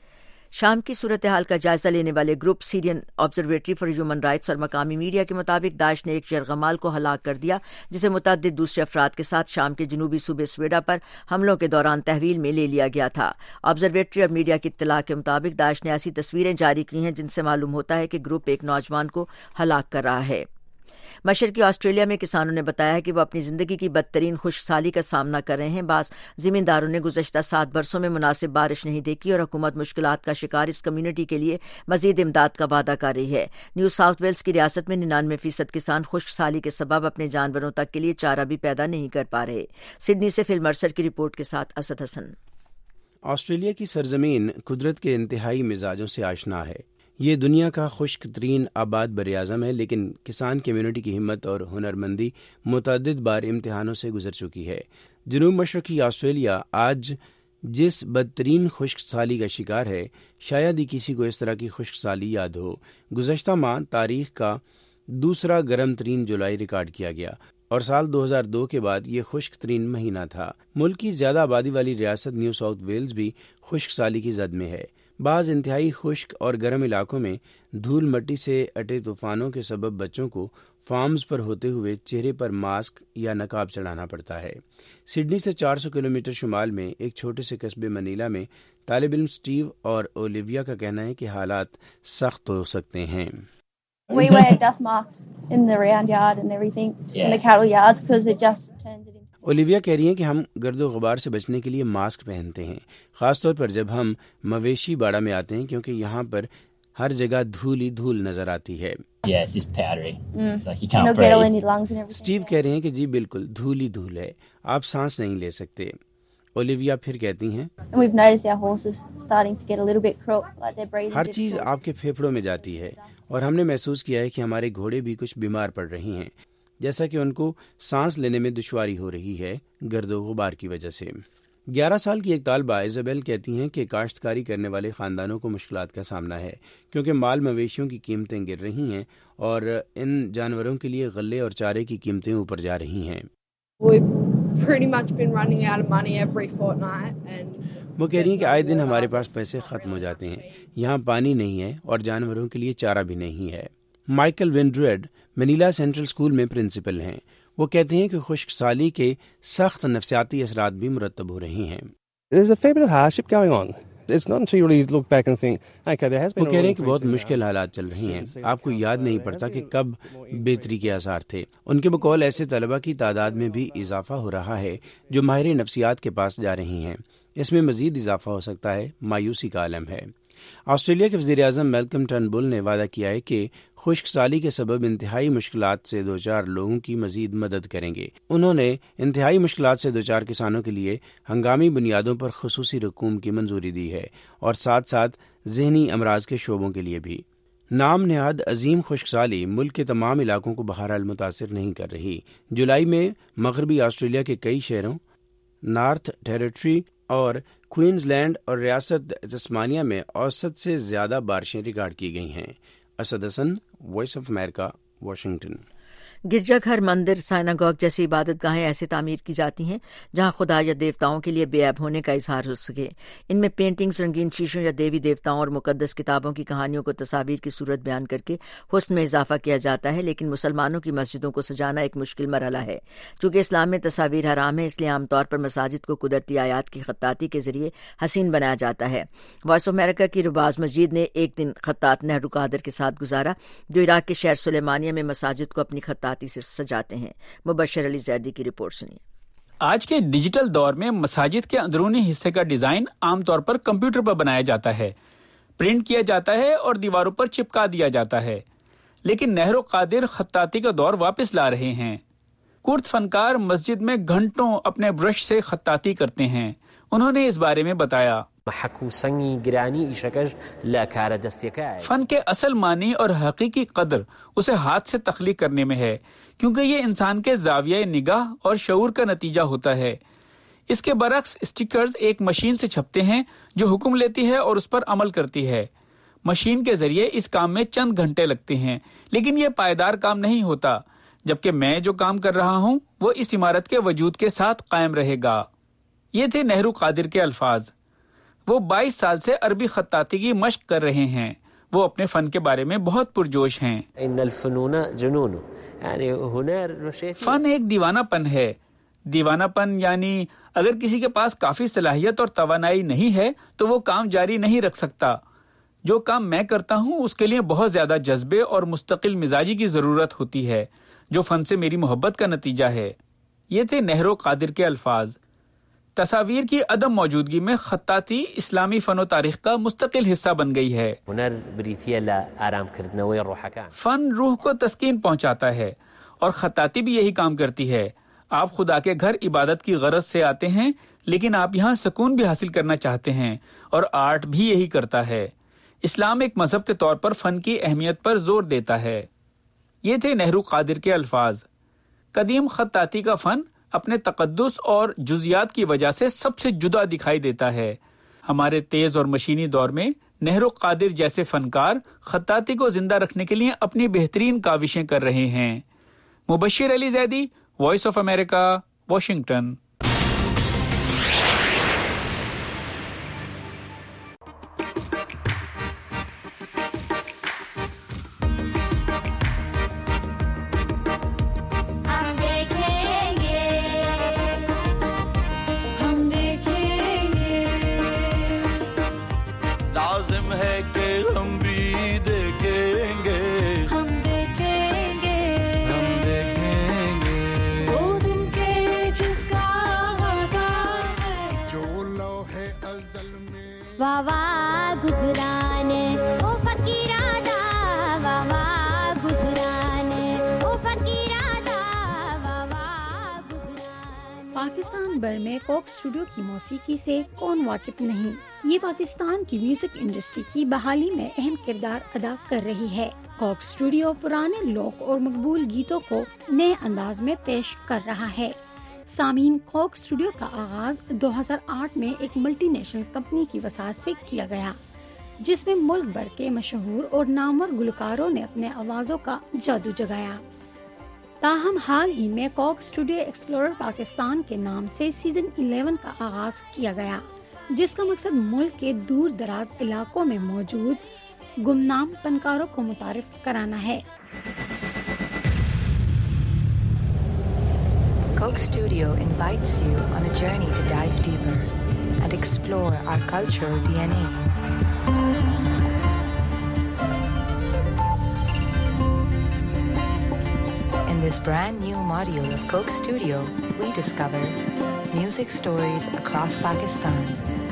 شام کی صورتحال کا جائزہ لینے والے group Syrian observatory for human rights اور مقامی میڈیا کے مطابق داعش نے ایک یرغمال کو ہلاک کر دیا جسے متعدد دوسرے افراد کے ساتھ شام کے جنوبی صوبے سویڈا پر حملوں کے دوران تحویل میں لے لیا گیا تھا۔ آبزرویٹری اور میڈیا کی اطلاع کے مطابق داعش نے ایسی تصویریں جاری کی ہیں جن سے معلوم ہوتا ہے کہ گروپ ایک نوجوان کو ہلاک کر رہا ہے۔ مشرقی آسٹریلیا میں کسانوں نے بتایا ہے کہ وہ اپنی زندگی کی بدترین خشک سالی کا سامنا کر رہے ہیں۔ بعض زمینداروں نے گزشتہ سات برسوں میں مناسب بارش نہیں دیکھی اور حکومت مشکلات کا شکار اس کمیونٹی کے لیے مزید امداد کا وعدہ کر رہی ہے۔ نیو ساؤتھ ویلز کی ریاست میں ننانوے فیصد کسان خشک سالی کے سبب اپنے جانوروں تک کے لیے چارہ بھی پیدا نہیں کر پا رہے۔ سڈنی سے فل مرسر کی رپورٹ کے ساتھ اسد حسن۔ آسٹریلیا کی سرزمین قدرت کے انتہائی مزاجوں سے آشنا ہے۔ یہ دنیا کا خشک ترین آباد براعظم ہے، لیکن کسان کمیونٹی کی ہمت اور ہنرمندی متعدد بار امتحانوں سے گزر چکی ہے۔ جنوب مشرقی آسٹریلیا آج جس بدترین خشک سالی کا شکار ہے، شاید ہی کسی کو اس طرح کی خشک سالی یاد ہو۔ گزشتہ ماہ تاریخ کا دوسرا گرم ترین جولائی ریکارڈ کیا گیا اور سال دو ہزار دو کے بعد یہ خشک ترین مہینہ تھا۔ ملک کی زیادہ آبادی والی ریاست نیو ساؤتھ ویلز بھی خشک سالی کی زد میں ہے۔ بعض انتہائی خشک اور گرم علاقوں میں دھول مٹی سے اٹے طوفانوں کے سبب بچوں کو فارمز پر ہوتے ہوئے چہرے پر ماسک یا نقاب چڑھانا پڑتا ہے۔ سڈنی سے چار سو کلومیٹر شمال میں ایک چھوٹے سے قصبے منیلا میں طالب علم سٹیو اور اولیویا کا کہنا ہے کہ حالات سخت ہو سکتے ہیں۔ We wear dust masks in the round yard and everything, yeah. in the cattle yards, because it just turns it into... Olivia کہہ رہی ہیں کہ ہم گرد و غبار سے بچنے کے لیے ماسک پہنتے ہیں، خاص طور پر جب ہم مویشی باڑہ میں آتے ہیں، کیونکہ یہاں پر ہر جگہ دھول ہی دھول نظر آتی ہے۔ اسٹیو کہہ رہے ہیں کہ جی بالکل دھول ہی دھول ہے، آپ سانس نہیں لے سکتے۔ اولیویا پھر کہتی ہیں ہر چیز آپ کے پھیپھڑوں میں جاتی ہے اور ہم نے محسوس کیا ہے کہ ہمارے گھوڑے بھی کچھ بیمار پڑ رہی ہیں، جیسا کہ ان کو سانس لینے میں دشواری ہو رہی ہے گرد و غبار کی وجہ سے۔ گیارہ سال کی ایک طالبہ ایزابیل کہتی ہیں کہ کاشتکاری کرنے والے خاندانوں کو مشکلات کا سامنا ہے، کیونکہ مال مویشیوں کی قیمتیں گر رہی ہیں اور ان جانوروں کے لیے غلے اور چارے کی قیمتیں اوپر جا رہی ہیں۔ وہ کہہ رہی ہیں کہ آئے دن ہمارے پاس پیسے ختم ہو جاتے ہیں، یہاں پانی نہیں ہے اور جانوروں کے لیے چارہ بھی نہیں ہے۔ مائیکل ونڈریڈ منیلا سینٹرل اسکول میں پرنسپل ہیں۔ وہ کہتے ہیں کہ خشک سالی کے سخت نفسیاتی اثرات بھی مرتب ہو رہے ہیں۔ وہ کہہ رہے ہیں کہ بہت مشکل حالات چل رہی ہیں، آپ کو یاد نہیں پڑتا کہ کب بہتری کے آثار تھے۔ ان کے بقول ایسے طلبہ کی تعداد میں بھی اضافہ ہو رہا ہے جو ماہر نفسیات کے پاس جا رہی ہیں، اس میں مزید اضافہ ہو سکتا ہے، مایوسی کا عالم ہے۔ آسٹریلیا کے وزیر اعظم میلکم ٹرنبل نے وعدہ کیا ہے کہ خشک سالی کے سبب انتہائی مشکلات سے دوچار لوگوں کی مزید مدد کریں گے۔ انہوں نے انتہائی مشکلات سے دوچار کسانوں کے لیے ہنگامی بنیادوں پر خصوصی رقوم کی منظوری دی ہے اور ساتھ ساتھ ذہنی امراض کے شعبوں کے لیے بھی۔ نام نہاد عظیم خشک سالی ملک کے تمام علاقوں کو بہرحال متاثر نہیں کر رہی۔ جولائی میں مغربی آسٹریلیا کے کئی شہروں، نارتھ ٹیریٹری اور کوئنز لینڈ اور ریاست تسمانیہ میں اوسط سے زیادہ بارشیں ریکارڈ کی گئی ہیں۔ Asad Hasan, voice of America, Washington. گرجا گھر، مندر، سائناگوگ جیسی عبادت گاہیں ایسے تعمیر کی جاتی ہیں جہاں خدا یا دیوتاؤں کے لیے بے عیب ہونے کا اظہار ہو سکے۔ ان میں پینٹنگز، رنگین شیشوں یا دیوی دیوتاؤں اور مقدس کتابوں کی کہانیوں کو تصاویر کی صورت بیان کر کے حسن میں اضافہ کیا جاتا ہے، لیکن مسلمانوں کی مسجدوں کو سجانا ایک مشکل مرحلہ ہے۔ چونکہ اسلام میں تصاویر حرام ہے، اس لیے عام طور پر مساجد کو قدرتی آیات کی خطاطی کے ذریعے حسین بنایا جاتا ہے۔ وائس آف امریکہ کی رباز مسجد نے ایک دن خطاط نہرو قادر کے ساتھ گزارا، جو عراق کے شہر سلیمانیہ میں مساجد کو اپنی خطاطی سے سجاتے ہیں۔ مبشر علی زیدی کی رپورٹ سنیے۔ آج کے ڈیجیٹل دور میں مساجد کے اندرونی حصے کا ڈیزائن عام طور پر کمپیوٹر پر بنایا جاتا ہے، پرنٹ کیا جاتا ہے اور دیواروں پر چپکا دیا جاتا ہے۔ لیکن نہرو قادر خطاطی کا دور واپس لا رہے ہیں۔ کرد فنکار مسجد میں گھنٹوں اپنے برش سے خطاطی کرتے ہیں۔ انہوں نے اس بارے میں بتایا، فن کے اصل معنی اور حقیقی قدر اسے ہاتھ سے تخلیق کرنے میں ہے، کیونکہ یہ انسان کے زاویہ نگاہ اور شعور کا نتیجہ ہوتا ہے۔ اس کے برعکس اسٹیکرز ایک مشین سے چھپتے ہیں جو حکم لیتی ہے اور اس پر عمل کرتی ہے۔ مشین کے ذریعے اس کام میں چند گھنٹے لگتے ہیں، لیکن یہ پائیدار کام نہیں ہوتا، جبکہ میں جو کام کر رہا ہوں وہ اس عمارت کے وجود کے ساتھ قائم رہے گا۔ یہ تھے نہرو قادر کے الفاظ۔ وہ بائیس سال سے عربی خطاطی کی مشق کر رہے ہیں۔ وہ اپنے فن کے بارے میں بہت پرجوش ہیں۔ فن ایک دیوانہ پن ہے۔ دیوانہ پن یعنی اگر کسی کے پاس کافی صلاحیت اور توانائی نہیں ہے تو وہ کام جاری نہیں رکھ سکتا۔ جو کام میں کرتا ہوں اس کے لیے بہت زیادہ جذبے اور مستقل مزاجی کی ضرورت ہوتی ہے، جو فن سے میری محبت کا نتیجہ ہے۔ یہ تھے نہرو قادر کے الفاظ۔ تصاویر کی عدم موجودگی میں خطاطی اسلامی فن و تاریخ کا مستقل حصہ بن گئی ہے۔ فن روح کو تسکین پہنچاتا ہے اور خطاطی بھی یہی کام کرتی ہے۔ آپ خدا کے گھر عبادت کی غرض سے آتے ہیں، لیکن آپ یہاں سکون بھی حاصل کرنا چاہتے ہیں، اور آرٹ بھی یہی کرتا ہے۔ اسلام ایک مذہب کے طور پر فن کی اہمیت پر زور دیتا ہے۔ یہ تھے نہرو قادر کے الفاظ۔ قدیم خطاطی کا فن اپنے تقدس اور جزیات کی وجہ سے سب سے جدا دکھائی دیتا ہے۔ ہمارے تیز اور مشینی دور میں نہرو قادر جیسے فنکار خطاطی کو زندہ رکھنے کے لیے اپنی بہترین کاوشیں کر رہے ہیں۔ Mubashir Ali Zaidi, voice of America, Washington. Pakistan بھر میں کوک اسٹوڈیو کی موسیقی سے کون واقف نہیں؟ یہ پاکستان کی میوزک انڈسٹری کی بحالی میں اہم کردار ادا کر رہی ہے۔ کوک اسٹوڈیو پرانے لوک اور مقبول گیتوں کو نئے انداز میں پیش کر رہا ہے۔ سامعین، کوک اسٹوڈیو کا آغاز دو ہزار آٹھ میں ایک ملٹی نیشنل کمپنی کی وساطت سے کیا گیا، جس میں ملک بھر کے مشہور اور نامور گلوکاروں نے اپنے آوازوں کا جادو جگایا۔ تاہم حال ہی میں کوک اسٹوڈیو ایکسپلورر پاکستان کے نام سے سیزن الیون کا آغاز کیا گیا، جس کا مقصد ملک کے دور دراز علاقوں میں موجود گمنام فنکاروں کو متعارف کرانا ہے۔ Coke Studio invites you on a journey to dive deeper and explore our cultural D N A. In this brand new module of Coke Studio, we discover music stories across Pakistan.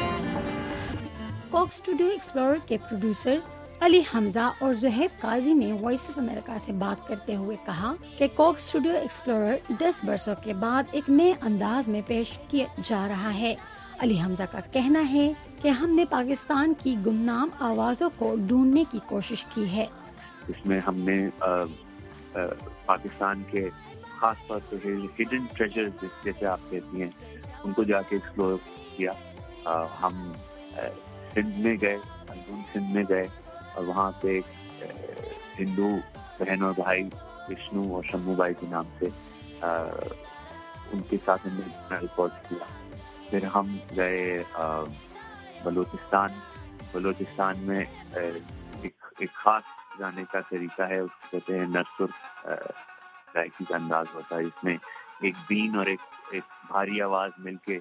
Coke studio explorer کے پروڈیوسر علی حمزہ اور زہیب قاضی نے وائس آف امریکہ سے بات کرتے ہوئے کہا کہ کوک اسٹوڈیو ایکسپلورر دس برسوں کے بعد ایک نئے انداز میں پیش کیا جا رہا ہے۔ علی حمزہ کا کہنا ہے کہ ہم نے پاکستان کی گمنام آوازوں کو ڈھونڈنے کی کوشش کی ہے۔ اس میں ہم نے آ, آ, پاکستان کے خاص طور پہ ہڈن ٹریجرز جیسے آپ کہتی ہیں ان کو جا کے ایکسپلور کیا۔ آ, ہم آ, سندھ میں گئے، ارجن سندھ میں گئے اور وہاں پہ ایک ہندو بہن اور بھائی وشنو اور شمو بھائی کے نام سے ان کے ساتھ ہم نے ریکارڈ کیا۔ پھر ہم گئے بلوچستان۔ بلوچستان میں ایک ایک خاص گانے کا طریقہ ہے، اس کو کہتے ہیں نرسر گائکی کا انداز ہوتا ہے، اس میں ایک بین اور ایک ایک بھاری آواز مل کے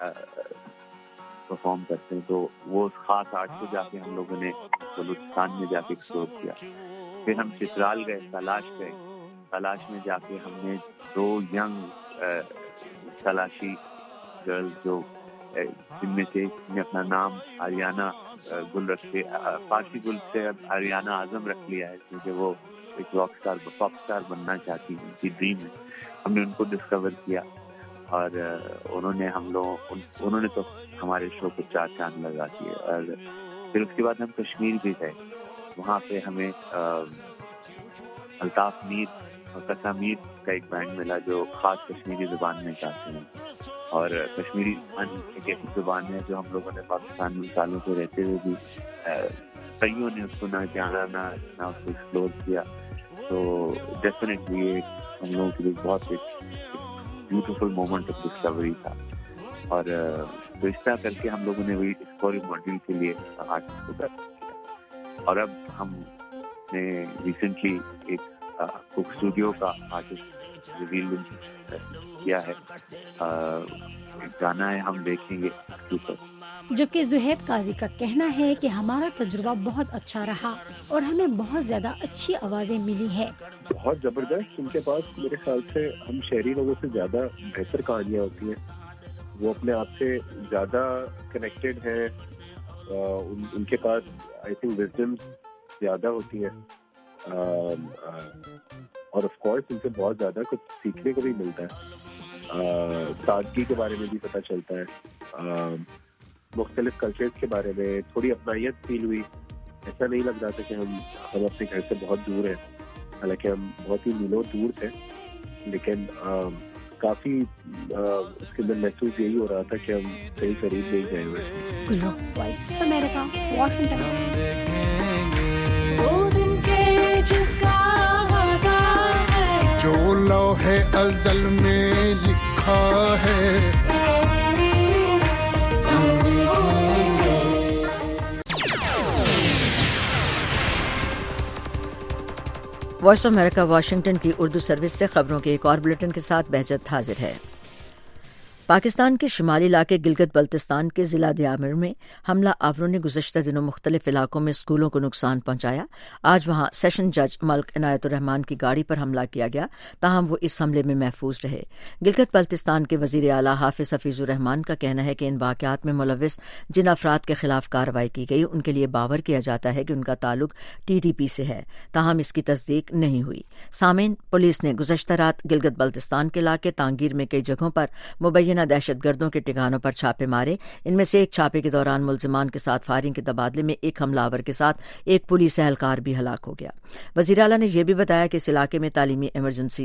پرفارم کرتے ہیں۔ تو وہ خاص آرٹ کو جا کے ہم لوگوں نے بلوچستان میں جا کے ایکسپلور کیا۔ پھر ہم چترال گئے، تلاش گئے۔ تلاش میں جا کے ہم نے دو ینگ تلاشی گرلز جو جن میں سے ایک نے اپنا نام آریانہ گل رکھ کے فارسی گل سے اب آریانہ اعظم رکھ لیا ہے کیونکہ وہ ایک راک اسٹار پاپ اسٹار بننا چاہتی ہیں، ان کی ڈریم ہے. ہم نے ان کو ڈسکور کیا اور انہوں نے ہم لوگ انہوں نے تو ہمارے شو کو چار چاند لگا دیے. اور پھر اس کے بعد ہم کشمیر بھی گئے. وہاں پہ ہمیں الطاف میر اور قسا میر کا ایک بینڈ ملا جو خاص کشمیری زبان میں گاتے ہیں. اور کشمیری زبان ایک ایسی زبان ہے جو ہم لوگوں نے پاکستان میں سالوں سے رہتے ہوئے بھی کئیوں نے اس کو نہ جانا نہ نہ اس کو ایکسپلور کیا. تو ڈیفینیٹلی یہ ہم لوگوں کے لیے بہت ایک بیوٹیفل مومنٹ آف ڈسکوری تھا. اور تو اس طرح کر کے ہم لوگوں نے وہی ڈسکوری ماڈل کے لیے آرٹسٹ کو کیا. اور اب ہم نے ریسنٹلی ایک کوک اسٹوڈیو کا آرٹسٹ ریویل کیا ہے. گانا ہے ہم دیکھیں گے اس کے اوپر. جبکہ زہیب قاضی کا کہنا ہے کہ ہمارا تجربہ بہت اچھا رہا اور ہمیں بہت زیادہ اچھی آوازیں ملی ہے. بہت زبردست. ان کے پاس میرے خیال سے ہم شہری لوگوں سے زیادہ بہتر کہانیاں ہوتی ہیں. وہ اپنے آپ سے زیادہ کنیکٹڈ ہیں. ان کے پاس آئی تھنک وزڈم زیادہ ہوتی ہے اور آف کورس ان سے بہت زیادہ کچھ سیکھنے کو بھی ملتا ہے. سادگی کے بارے میں بھی پتہ چلتا ہے. مختلف کلچرز کے بارے میں تھوڑی اپنائیت فیل ہوئی. ایسا نہیں لگ رہا تھا کہ ہم ہم اپنے گھر سے بہت دور ہیں، حالانکہ ہم بہت ہی میلوں دور تھے، لیکن کافی اس کے اندر محسوس یہی ہو رہا تھا کہ ہم کہیں قریب نہیں گئے ہوئے. جو لوح ازل میں لکھا ہے وائس آف امریکہ واشنگٹن کی اردو سروس سے خبروں کے ایک اور بلیٹن کے ساتھ بہجت حاضر ہے. پاکستان کے شمالی علاقے گلگت بلتستان کے ضلع دیامر میں حملہ آوروں نے گزشتہ دنوں مختلف علاقوں میں اسکولوں کو نقصان پہنچایا. آج وہاں سیشن جج ملک عنایت الرحمان کی گاڑی پر حملہ کیا گیا، تاہم وہ اس حملے میں محفوظ رہے. گلگت بلتستان کے وزیر اعلیٰ حافظ حفیظ الرحمان کا کہنا ہے کہ ان واقعات میں ملوث جن افراد کے خلاف کارروائی کی گئی ان کے لیے باور کیا جاتا ہے کہ ان کا تعلق ٹی ٹی پی سے ہے، تاہم اس کی تصدیق نہیں ہوئی. سامعین، پولیس نے گزشتہ رات گلگت بلتستان کے علاقے تانگیر میں کئی جگہوں پر مبینہ دہشت گردوں کے ٹھکانوں پر چھاپے مارے. ان میں سے ایک چھاپے کے دوران ملزمان کے ساتھ فائرنگ کے تبادلے میں ایک حملہ آور کے ساتھ ایک پولیس اہلکار بھی ہلاک ہو گیا. وزیر اعلیٰ نے یہ بھی بتایا کہ اس علاقے میں تعلیمی ایمرجنسی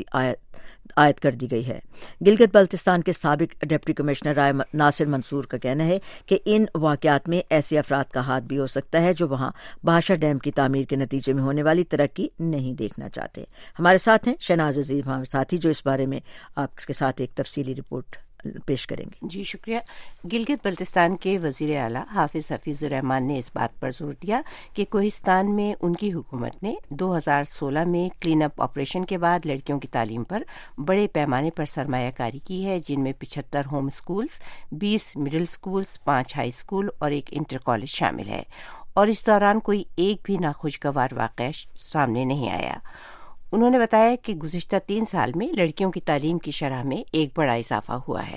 عائد کر دی گئی ہے. گلگت بلتستان کے سابق ڈپٹی کمشنر رائے ناصر منصور کا کہنا ہے کہ ان واقعات میں ایسے افراد کا ہاتھ بھی ہو سکتا ہے جو وہاں بھاشا ڈیم کی تعمیر کے نتیجے میں ہونے والی ترقی نہیں دیکھنا چاہتے. ہمارے ساتھ ہیں شہناز عزیز ہمارے ساتھی جو اس بارے میں آپ کے ساتھ ایک تفصیلی رپورٹ پیش کریں گے. جی شکریہ. گلگت بلتستان کے وزیر اعلیٰ حافظ حفیظ الرحمان نے اس بات پر زور دیا کہ کوہستان میں ان کی حکومت نے دو ہزار سولہ میں کلین اپ آپریشن کے بعد لڑکیوں کی تعلیم پر بڑے پیمانے پر سرمایہ کاری کی ہے، جن میں پچہتر ہوم اسکولز، بیس مڈل اسکولز، پانچ ہائی اسکول اور ایک انٹر کالج شامل ہے. اور اس دوران کوئی ایک بھی ناخوشگوار واقعہ سامنے نہیں آیا. انہوں نے بتایا کہ گزشتہ تین سال میں لڑکیوں کی تعلیم کی شرح میں ایک بڑا اضافہ ہوا ہے.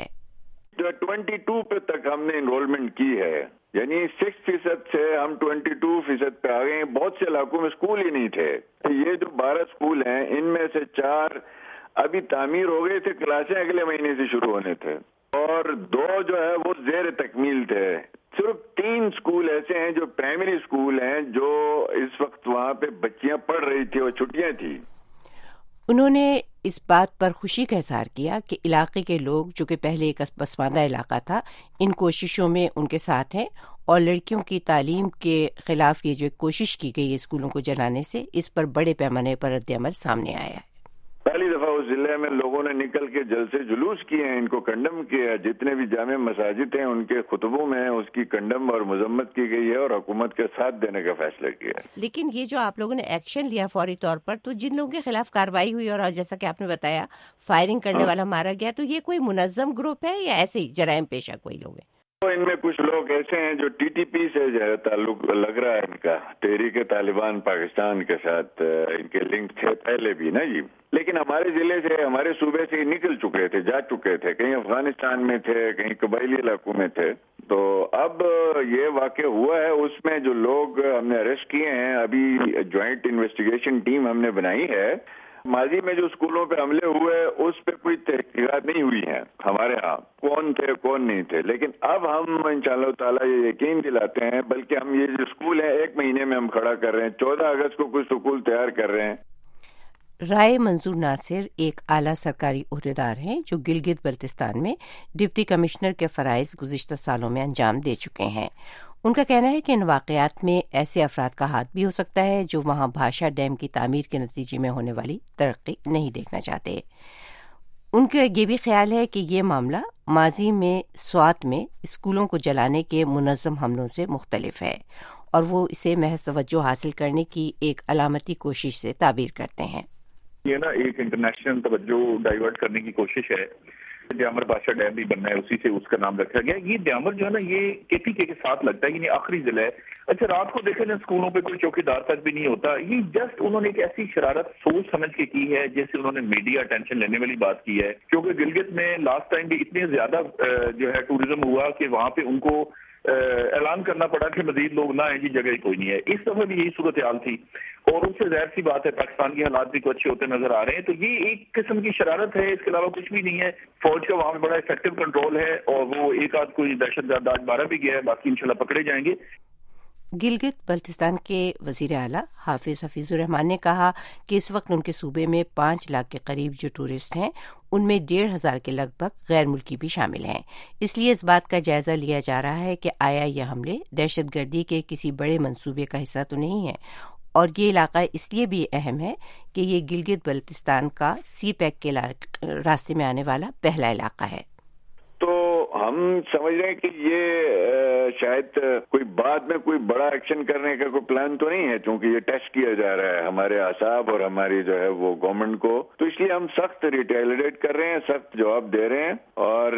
ٹوینٹی ٹو پہ تک ہم نے انرولمنٹ کی ہے، یعنی سکس فیصد سے ہم ٹوینٹی ٹو فیصد پہ آ گئے ہیں. بہت سے علاقوں میں اسکول ہی نہیں تھے. یہ جو بارہ اسکول ہیں ان میں سے چار ابھی تعمیر ہو گئے تھے، کلاسیں اگلے مہینے سے شروع ہونے تھے، اور دو جو ہے وہ زیر تکمیل تھے. صرف تین اسکول ایسے ہیں جو پرائمری اسکول ہیں جو اس وقت وہاں پہ بچیاں پڑھ رہی تھی اور چھٹیاں تھی. انہوں نے اس بات پر خوشی کا اظہار کیا کہ علاقے کے لوگ، جو کہ پہلے ایک پسماندہ علاقہ تھا، ان کوششوں میں ان کے ساتھ ہیں اور لڑکیوں کی تعلیم کے خلاف یہ جو کوشش کی گئی ہے اسکولوں کو جلانے سے، اس پر بڑے پیمانے پر رد عمل سامنے آیا ہے. پہلی دفعہ اس ضلع میں لوگوں نے نکل کے جلسے جلوس کیے ہیں، ان کو کنڈم کیا ہے. جتنے بھی جامع مساجد ہیں ان کے خطبوں میں اس کی کنڈم اور مذمت کی گئی ہے اور حکومت کے ساتھ دینے کا فیصلہ کیا ہے. لیکن یہ جو آپ لوگوں نے ایکشن لیا فوری طور پر، تو جن لوگوں کے خلاف کارروائی ہوئی اور جیسا کہ آپ نے بتایا فائرنگ کرنے والا مارا گیا، تو یہ کوئی منظم گروپ ہے یا ایسے ہی جرائم پیشہ کوئی لوگ ہیں؟ ان میں کچھ لوگ ایسے ہیں جو ٹی ٹی پی سے جو ہے تعلق لگ رہا ہے ان کا، تحریک طالبان پاکستان کے ساتھ ان کے لنک تھے پہلے بھی نا جی، لیکن ہمارے ضلع سے ہمارے صوبے سے نکل چکے تھے، جا چکے تھے، کہیں افغانستان میں تھے، کہیں قبائلی علاقوں میں تھے۔ تو اب یہ واقع ہوا ہے، اس میں جو لوگ ہم نے اریسٹ کیے ہیں، ابھی جوائنٹ انویسٹیگیشن ٹیم ہم نے بنائی ہے۔ ماضی میں جو اسکولوں پہ حملے ہوئے اس پہ کوئی تحقیقات نہیں ہوئی ہیں ہمارے ہاں، کون تھے کون نہیں تھے، لیکن اب ہم انشاءاللہ تعالیٰ یہ یقین دلاتے ہیں، بلکہ ہم یہ جو اسکول ہے ایک مہینے میں ہم کھڑا کر رہے ہیں، چودہ اگست کو کچھ اسکول تیار کر رہے ہیں۔ رائے منظور ناصر ایک اعلیٰ سرکاری عہدیدار ہیں جو گلگت بلتستان میں ڈپٹی کمشنر کے فرائض گزشتہ سالوں میں انجام دے چکے ہیں۔ ان کا کہنا ہے کہ ان واقعات میں ایسے افراد کا ہاتھ بھی ہو سکتا ہے جو وہاں بھاشا ڈیم کی تعمیر کے نتیجے میں ہونے والی ترقی نہیں دیکھنا چاہتے۔ ان کا یہ بھی خیال ہے کہ یہ معاملہ ماضی میں سوات میں اسکولوں کو جلانے کے منظم حملوں سے مختلف ہے، اور وہ اسے محض توجہ حاصل کرنے کی ایک علامتی کوشش سے تعبیر کرتے ہیں۔ یہ نا ایک انٹرنیشنل توجہ ڈائیورٹ کرنے کی کوشش ہے۔ ڈیامر بادشاہ ڈیم بھی بننا ہے، اسی سے اس کا نام رکھا گیا۔ یہ ڈیامر جو ہے نا یہ کے پی کے کے ساتھ لگتا ہے، یعنی آخری ضلع ہے۔ اچھا رات کو دیکھیں نا اسکولوں پہ کوئی چوکیدار تک بھی نہیں ہوتا، یہ جسٹ انہوں نے ایک ایسی شرارت سوچ سمجھ کے کی ہے جیسے انہوں نے میڈیا اٹینشن لینے والی بات کی ہے، کیونکہ گلگت میں لاسٹ ٹائم بھی اتنے زیادہ جو ہے ٹوریزم ہوا کہ وہاں پہ ان کو اعلان کرنا پڑا کہ مزید لوگ نہ آئیں، جی جگہ ہی کوئی نہیں ہے۔ اس دفعہ بھی یہی صورتحال تھی، اور اس سے ظاہر سی بات ہے پاکستان کے حالات بھی کچھ اچھے ہوتے نظر آ رہے ہیں۔ تو یہ ایک قسم کی شرارت ہے، اس کے علاوہ کچھ بھی نہیں ہے۔ فوج کا وہاں پہ بڑا افیکٹو کنٹرول ہے، اور وہ ایک آدھ کوئی دہشت گرد آج مارا بھی گیا ہے، باقی انشاءاللہ پکڑے جائیں گے۔ گلگت بلتستان کے وزیر اعلیٰ حافظ حفیظ الرحمان نے کہا کہ اس وقت ان کے صوبے میں پانچ لاکھ کے قریب جو ٹورسٹ ہیں ان میں ڈیڑھ ہزار کے لگ بھگ غیر ملکی بھی شامل ہیں، اس لیے اس بات کا جائزہ لیا جا رہا ہے کہ آیا یہ حملے دہشت گردی کے کسی بڑے منصوبے کا حصہ تو نہیں ہے، اور یہ علاقہ اس لیے بھی اہم ہے کہ یہ گلگت بلتستان کا سی پیک کے راستے میں آنے والا پہلا علاقہ ہے۔ تو ہم سمجھ رہے ہیں کہ یہ شاید کوئی بعد میں کوئی بڑا ایکشن کرنے کا کوئی پلان تو نہیں ہے، چونکہ یہ ٹیسٹ کیا جا رہا ہے ہمارے اعصاب اور ہماری جو ہے وہ گورنمنٹ کو، تو اس لیے ہم سخت ریٹیلیٹ کر رہے ہیں، سخت جواب دے رہے ہیں۔ اور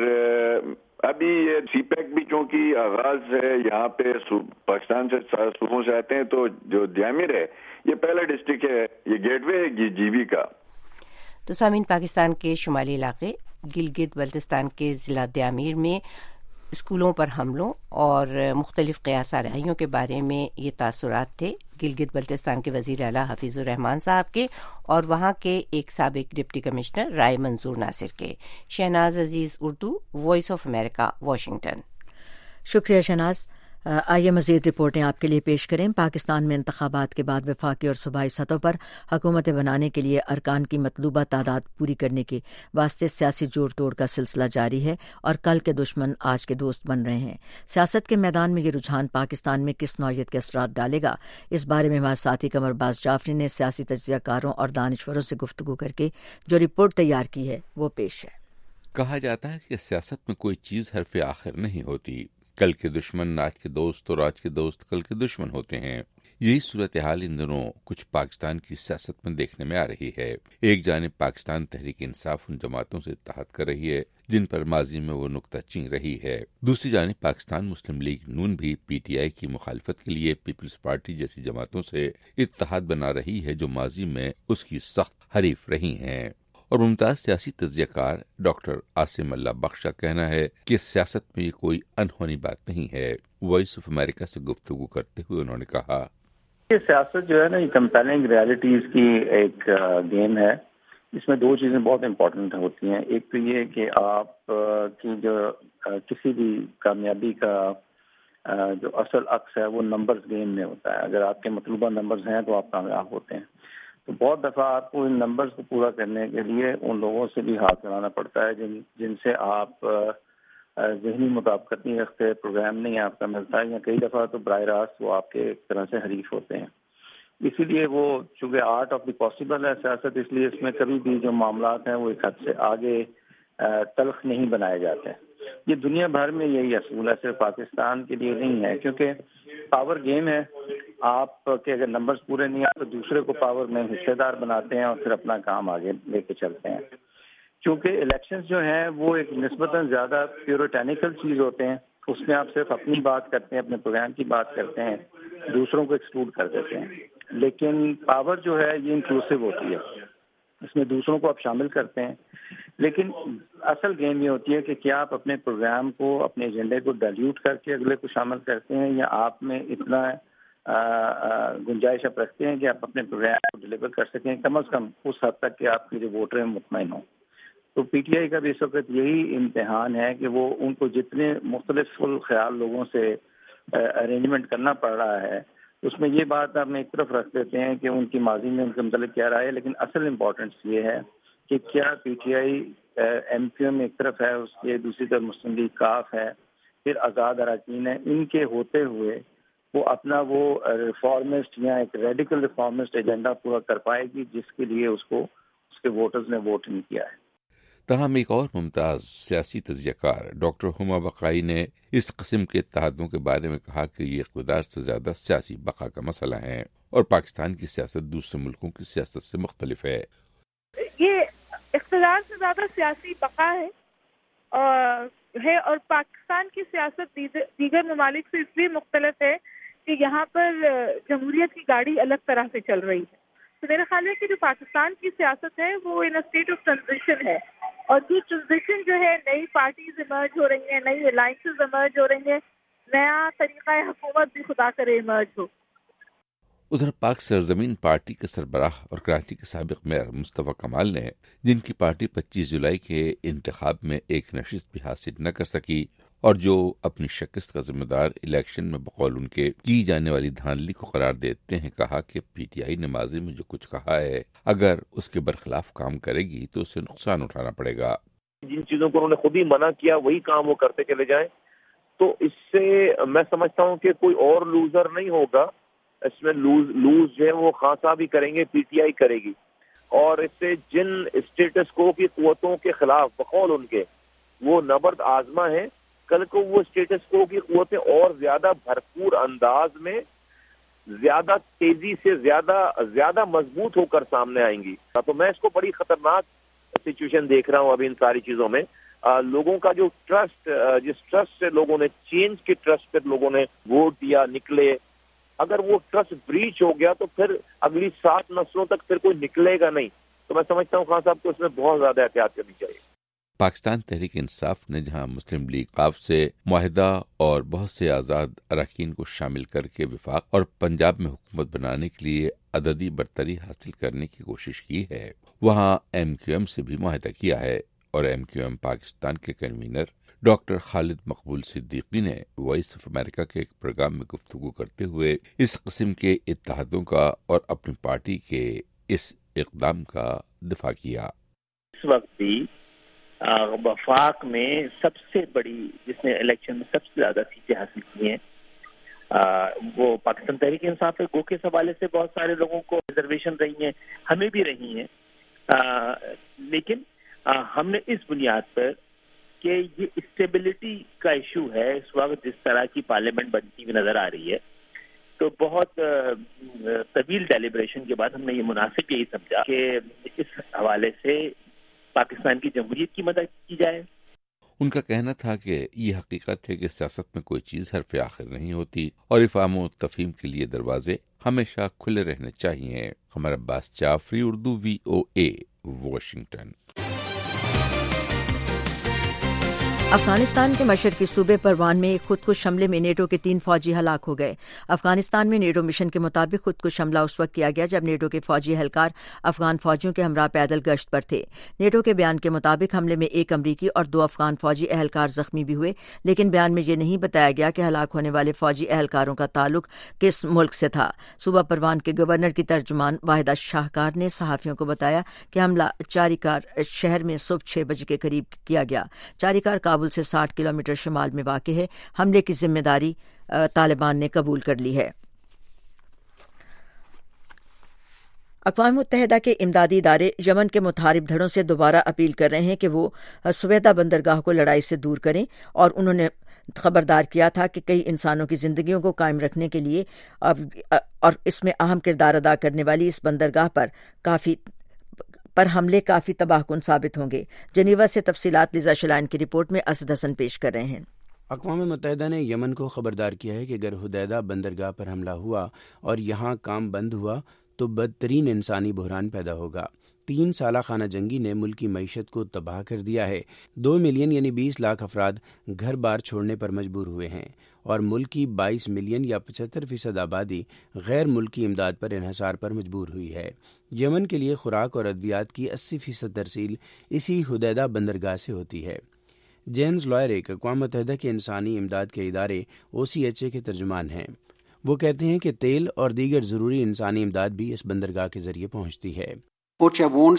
ابھی یہ سی پیک بھی چونکہ آغاز ہے یہاں پہ پاکستان سے صوبوں سے آتے ہیں، تو جو دیامر ہے یہ پہلا ڈسٹرکٹ ہے، یہ گیٹ وے ہے جی بی کا۔ تو سامعین، پاکستان کے شمالی علاقے گلگت بلتستان کے ضلع دیامیر میں اسکولوں پر حملوں اور مختلف قیاس آرائیوں کے بارے میں یہ تاثرات تھے گلگت بلتستان کے وزیر اعلیٰ حفیظ الرحمان صاحب کے اور وہاں کے ایک سابق ڈپٹی کمشنر رائے منظور ناصر کے۔ Shahnaz Aziz, Urdu, voice of America, Washington. شکریہ شہناز۔ آئیے مزید رپورٹیں آپ کے لیے پیش کریں۔ پاکستان میں انتخابات کے بعد وفاقی اور صوبائی سطح پر حکومتیں بنانے کے لیے ارکان کی مطلوبہ تعداد پوری کرنے کے واسطے سیاسی جوڑ توڑ کا سلسلہ جاری ہے، اور کل کے دشمن آج کے دوست بن رہے ہیں۔ سیاست کے میدان میں یہ رجحان پاکستان میں کس نوعیت کے اثرات ڈالے گا، اس بارے میں ہمارے ساتھی قمر باز جعفری نے سیاسی تجزیہ کاروں اور دانشوروں سے گفتگو کر کے جو رپورٹ تیار کی ہے وہ پیش ہے۔ کہا جاتا ہے کہ سیاست میں کوئی چیز حرف آخر نہیں ہوتی، کل کے دشمن آج کے دوست اور آج کے دوست کل کے دشمن ہوتے ہیں۔ یہی صورتحال ان دنوں کچھ پاکستان کی سیاست میں دیکھنے میں آ رہی ہے۔ ایک جانب پاکستان تحریک انصاف ان جماعتوں سے اتحاد کر رہی ہے جن پر ماضی میں وہ نکتہ چین رہی ہے، دوسری جانب پاکستان مسلم لیگ نون بھی پی ٹی آئی کی مخالفت کے لیے پیپلز پارٹی جیسی جماعتوں سے اتحاد بنا رہی ہے جو ماضی میں اس کی سخت حریف رہی ہیں۔ اور ممتاز سیاسی تجزیہ کار ڈاکٹر عاصم اللہ بخش کا کہنا ہے کہ سیاست میں یہ کوئی انہونی بات نہیں ہے۔ وائس آف امریکہ سے گفتگو کرتے ہوئے انہوں نے کہا، یہ سیاست جو ہے نا یہ کمپیلنگ ریالٹیز کی ایک گیم ہے، اس میں دو چیزیں بہت امپورٹنٹ ہوتی ہیں۔ ایک تو یہ کہ آپ کی جو کسی بھی کامیابی کا جو اصل عکس ہے وہ نمبرز گیم میں ہوتا ہے، اگر آپ کے مطلوبہ نمبرز ہیں تو آپ کامیاب ہوتے ہیں۔ تو بہت دفعہ آپ کو ان نمبرز کو پورا کرنے کے لیے ان لوگوں سے بھی ہاتھ ملانا پڑتا ہے جن جن سے آپ ذہنی مطابقت نہیں رکھتے، پروگرام نہیں آپ کا ملتا ہے، یا کئی دفعہ تو براہ راست وہ آپ کے ایک طرح سے حریف ہوتے ہیں۔ اسی لیے وہ چونکہ آرٹ آف دی پاسبل ہے سیاست، اس لیے اس میں کبھی بھی جو معاملات ہیں وہ ایک حد سے آگے تلخ نہیں بنائے جاتے۔ یہ دنیا بھر میں یہی اصول ہے، صرف پاکستان کے لیے نہیں ہے، کیونکہ پاور گیم ہے۔ آپ کے اگر نمبرز پورے نہیں آتے تو دوسرے کو پاور میں حصے دار بناتے ہیں اور پھر اپنا کام آگے لے کے چلتے ہیں۔ چونکہ الیکشنز جو ہیں وہ ایک نسبتاً زیادہ پیوریٹینیکل چیز ہوتے ہیں، اس میں آپ صرف اپنی بات کرتے ہیں، اپنے پروگرام کی بات کرتے ہیں، دوسروں کو ایکسکلوڈ کر دیتے ہیں. لیکن پاور جو ہے یہ انکلوسیو ہوتی ہے، اس میں دوسروں کو آپ شامل کرتے ہیں. لیکن اصل گیم یہ ہوتی ہے کہ کیا آپ اپنے پروگرام کو، اپنے ایجنڈے کو ڈائلیوٹ کر کے اگلے کو شامل کرتے ہیں، یا آپ میں اتنا گنجائش آپ رکھتے ہیں کہ آپ اپنے پروگرام کو ڈلیور کر سکیں کم از کم اس حد تک کہ آپ کے جو ووٹر ہیں مطمئن ہوں. تو پی ٹی آئی کا بھی اس وقت یہی امتحان ہے کہ وہ ان کو جتنے مختلف الخیال لوگوں سے ارینجمنٹ کرنا پڑ رہا ہے، اس میں یہ بات آپ نے ایک طرف رکھ دیتے ہیں کہ ان کی ماضی میں ان کے متعلق کیا رہا ہے، لیکن اصل امپورٹنس یہ ہے کہ کیا P T I M Q M ایک طرف ہے، اس کے دوسری طرف مسلم لیگ کاف ہے، پھر آزاد اراکین ہے، ان کے ہوتے ہوئے وہ اپنا وہ ریفارمسٹ یا ایک ریڈیکل ریفارمسٹ ایجنڈا پورا کر پائے گی جس کے لیے اس کو اس کے ووٹرز نے ووٹ نہیں کیا ہے. تاہم ایک اور ممتاز سیاسی تجزیہ کار ڈاکٹر ہما بقائی نے اس قسم کے اتحادوں کے بارے میں کہا کہ یہ اقتدار سے زیادہ سیاسی بقا کا مسئلہ ہے اور پاکستان کی سیاست دوسرے ملکوں کی سیاست سے مختلف ہے. یہ اقتدار سے زیادہ سیاسی بقا ہے اور ہے اور پاکستان کی سیاست دیگر ممالک سے اس لیے مختلف ہے کہ یہاں پر جمہوریت کی گاڑی الگ طرح سے چل رہی ہے. تو میرا خیال ہے کہ جو پاکستان کی سیاست ہے وہ ان اسٹیٹ آف ٹرانزیشن ہے، اور یہ ٹرانزیشن جو ہے نئی پارٹیز ایمرج ہو رہی ہیں، نئی الائنسز ایمرج ہو رہی ہیں، نیا طریقہ حکومت بھی خدا کرے ایمرج ہو. ادھر پاک سرزمین پارٹی کے سربراہ اور کراچی کے سابق میئر مصطفیٰ کمال نے، جن کی پارٹی پچیس جولائی کے انتخاب میں ایک نشست بھی حاصل نہ کر سکی اور جو اپنی شکست کا ذمہ دار الیکشن میں بقول ان کے کی جانے والی دھاندلی کو قرار دیتے ہیں، کہا کہ پی ٹی آئی نے ماضی میں جو کچھ کہا ہے اگر اس کے برخلاف کام کرے گی تو اسے نقصان اٹھانا پڑے گا. جن چیزوں کو انہوں نے خود ہی منع کیا وہی کام وہ کرتے چلے جائیں تو اس سے میں سمجھتا ہوں کہ کوئی اور لوزر نہیں ہوگا. اس میں لوز لوز جو ہے وہ خان صاحب ہی کریں گے، پی ٹی آئی کرے گی، اور اس سے جن اسٹیٹس کو کی قوتوں کے خلاف بقول ان کے وہ نبرد آزما ہے، کل کو وہ اسٹیٹس کو کی قوتیں اور زیادہ بھرپور انداز میں زیادہ تیزی سے زیادہ زیادہ مضبوط ہو کر سامنے آئیں گی. تو میں اس کو بڑی خطرناک سچویشن دیکھ رہا ہوں ابھی ان ساری چیزوں میں. آ, لوگوں کا جو ٹرسٹ، جس ٹرسٹ سے لوگوں نے چینج کے ٹرسٹ پہ لوگوں نے ووٹ دیا نکلے، اگر وہ ٹرسٹ بریچ ہو گیا تو پھر اگلی سات نسلوں تک پھر کوئی نکلے گا نہیں. تو میں سمجھتا ہوں خان صاحب کو اس میں بہت زیادہ احتیاط کرنی چاہیے. پاکستان تحریک انصاف نے جہاں مسلم لیگ قاف سے معاہدہ اور بہت سے آزاد اراکین کو شامل کر کے وفاق اور پنجاب میں حکومت بنانے کے لیے عددی برتری حاصل کرنے کی کوشش کی ہے، وہاں ایم کیو ایم سے بھی معاہدہ کیا ہے، اور ایم کیو ایم پاکستان کے کنوینر ڈاکٹر خالد مقبول صدیقی نے وائس آف امریکہ کے ایک پروگرام میں گفتگو کرتے ہوئے اس قسم کے اتحادوں کا اور اپنی پارٹی کے اس اقدام کا دفاع کیا. اس وقت بھی وفاق میں سب سے بڑی، جس نے الیکشن میں سب سے زیادہ سیٹیں حاصل کی ہیں، وہ پاکستان تحریک انصاف ہے. گو کے حوالے سے بہت سارے لوگوں کو ریزرویشن رہی ہیں، ہمیں بھی رہی ہیں، لیکن ہم نے اس بنیاد پر کہ یہ اسٹیبلٹی کا ایشو ہے اس وقت جس طرح کی پارلیمنٹ بنتی ہوئی نظر آ رہی ہے، تو بہت طویل ڈیلیبریشن کے بعد ہم نے یہ مناسب یہی سمجھا کہ اس حوالے سے پاکستان کی جمہوریت کی مدد کی جائے. ان کا کہنا تھا کہ یہ حقیقت ہے کہ سیاست میں کوئی چیز حرف آخر نہیں ہوتی اور افہام و تفہیم کے لیے دروازے ہمیشہ کھلے رہنے چاہیے. Qamar Abbas Jafri, Urdu V O A, Washington. Afghanistan کے مشرقی صوبے پروان میں ایک خودکش حملے میں نیٹو کے تین فوجی ہلاک ہو گئے. افغانستان میں نیٹو مشن کے مطابق خودکش حملہ اس وقت کیا گیا جب نیٹو کے فوجی اہلکار افغان فوجیوں کے ہمراہ پیدل گشت پر تھے. نیٹو کے بیان کے مطابق حملے میں ایک امریکی اور دو افغان فوجی اہلکار زخمی بھی ہوئے، لیکن بیان میں یہ نہیں بتایا گیا کہ ہلاک ہونے والے فوجی اہلکاروں کا تعلق کس ملک سے تھا. صوبہ پروان کے گورنر کی ترجمان واحدہ شاہکار نے صحافیوں کو بتایا کہ حملہ چاریکار شہر میں صبح چھ بجے کے قریب کیا گیا. چاریکار کابل سے ساٹھ کلومیٹر شمال میں واقع ہے. حملے کی ذمہ داری طالبان نے قبول کر لی ہے. اقوام متحدہ کے امدادی ادارے یمن کے متحارب دھڑوں سے دوبارہ اپیل کر رہے ہیں کہ وہ سویدا بندرگاہ کو لڑائی سے دور کریں، اور انہوں نے خبردار کیا تھا کہ کئی انسانوں کی زندگیوں کو قائم رکھنے کے لیے اور اس میں اہم کردار ادا کرنے والی اس بندرگاہ پر کافی پر حملے کافی تباہ کن ثابت ہوں گے. جنیوا سے تفصیلات لیزا شلائن کی رپورٹ میں اسد حسن پیش کر رہے ہیں. اقوام متحدہ نے یمن کو خبردار کیا ہے کہ اگر حدیدہ بندرگاہ پر حملہ ہوا اور یہاں کام بند ہوا تو بدترین انسانی بحران پیدا ہوگا۔ تین سالہ خانہ جنگی نے ملک کی معیشت کو تباہ کر دیا ہے۔ دو ملین یعنی بیس لاکھ افراد گھر بار چھوڑنے پر مجبور ہوئے ہیں اور ملک کی بائیس ملین یا پچہتر فیصد آبادی غیر ملکی امداد پر انحصار پر مجبور ہوئی ہے۔ یمن کے لیے خوراک اور ادویات کی اسی فیصد ترسیل اسی حدیدہ بندرگاہ سے ہوتی ہے۔ جیمز لوئر ایک اقوام متحدہ کے انسانی امداد کے ادارے او سی ایچ اے کے ترجمان ہیں۔ وہ کہتے ہیں کہ تیل اور دیگر ضروری انسانی امداد بھی اس بندرگاہ کے ذریعے پہنچتی ہے۔ وہ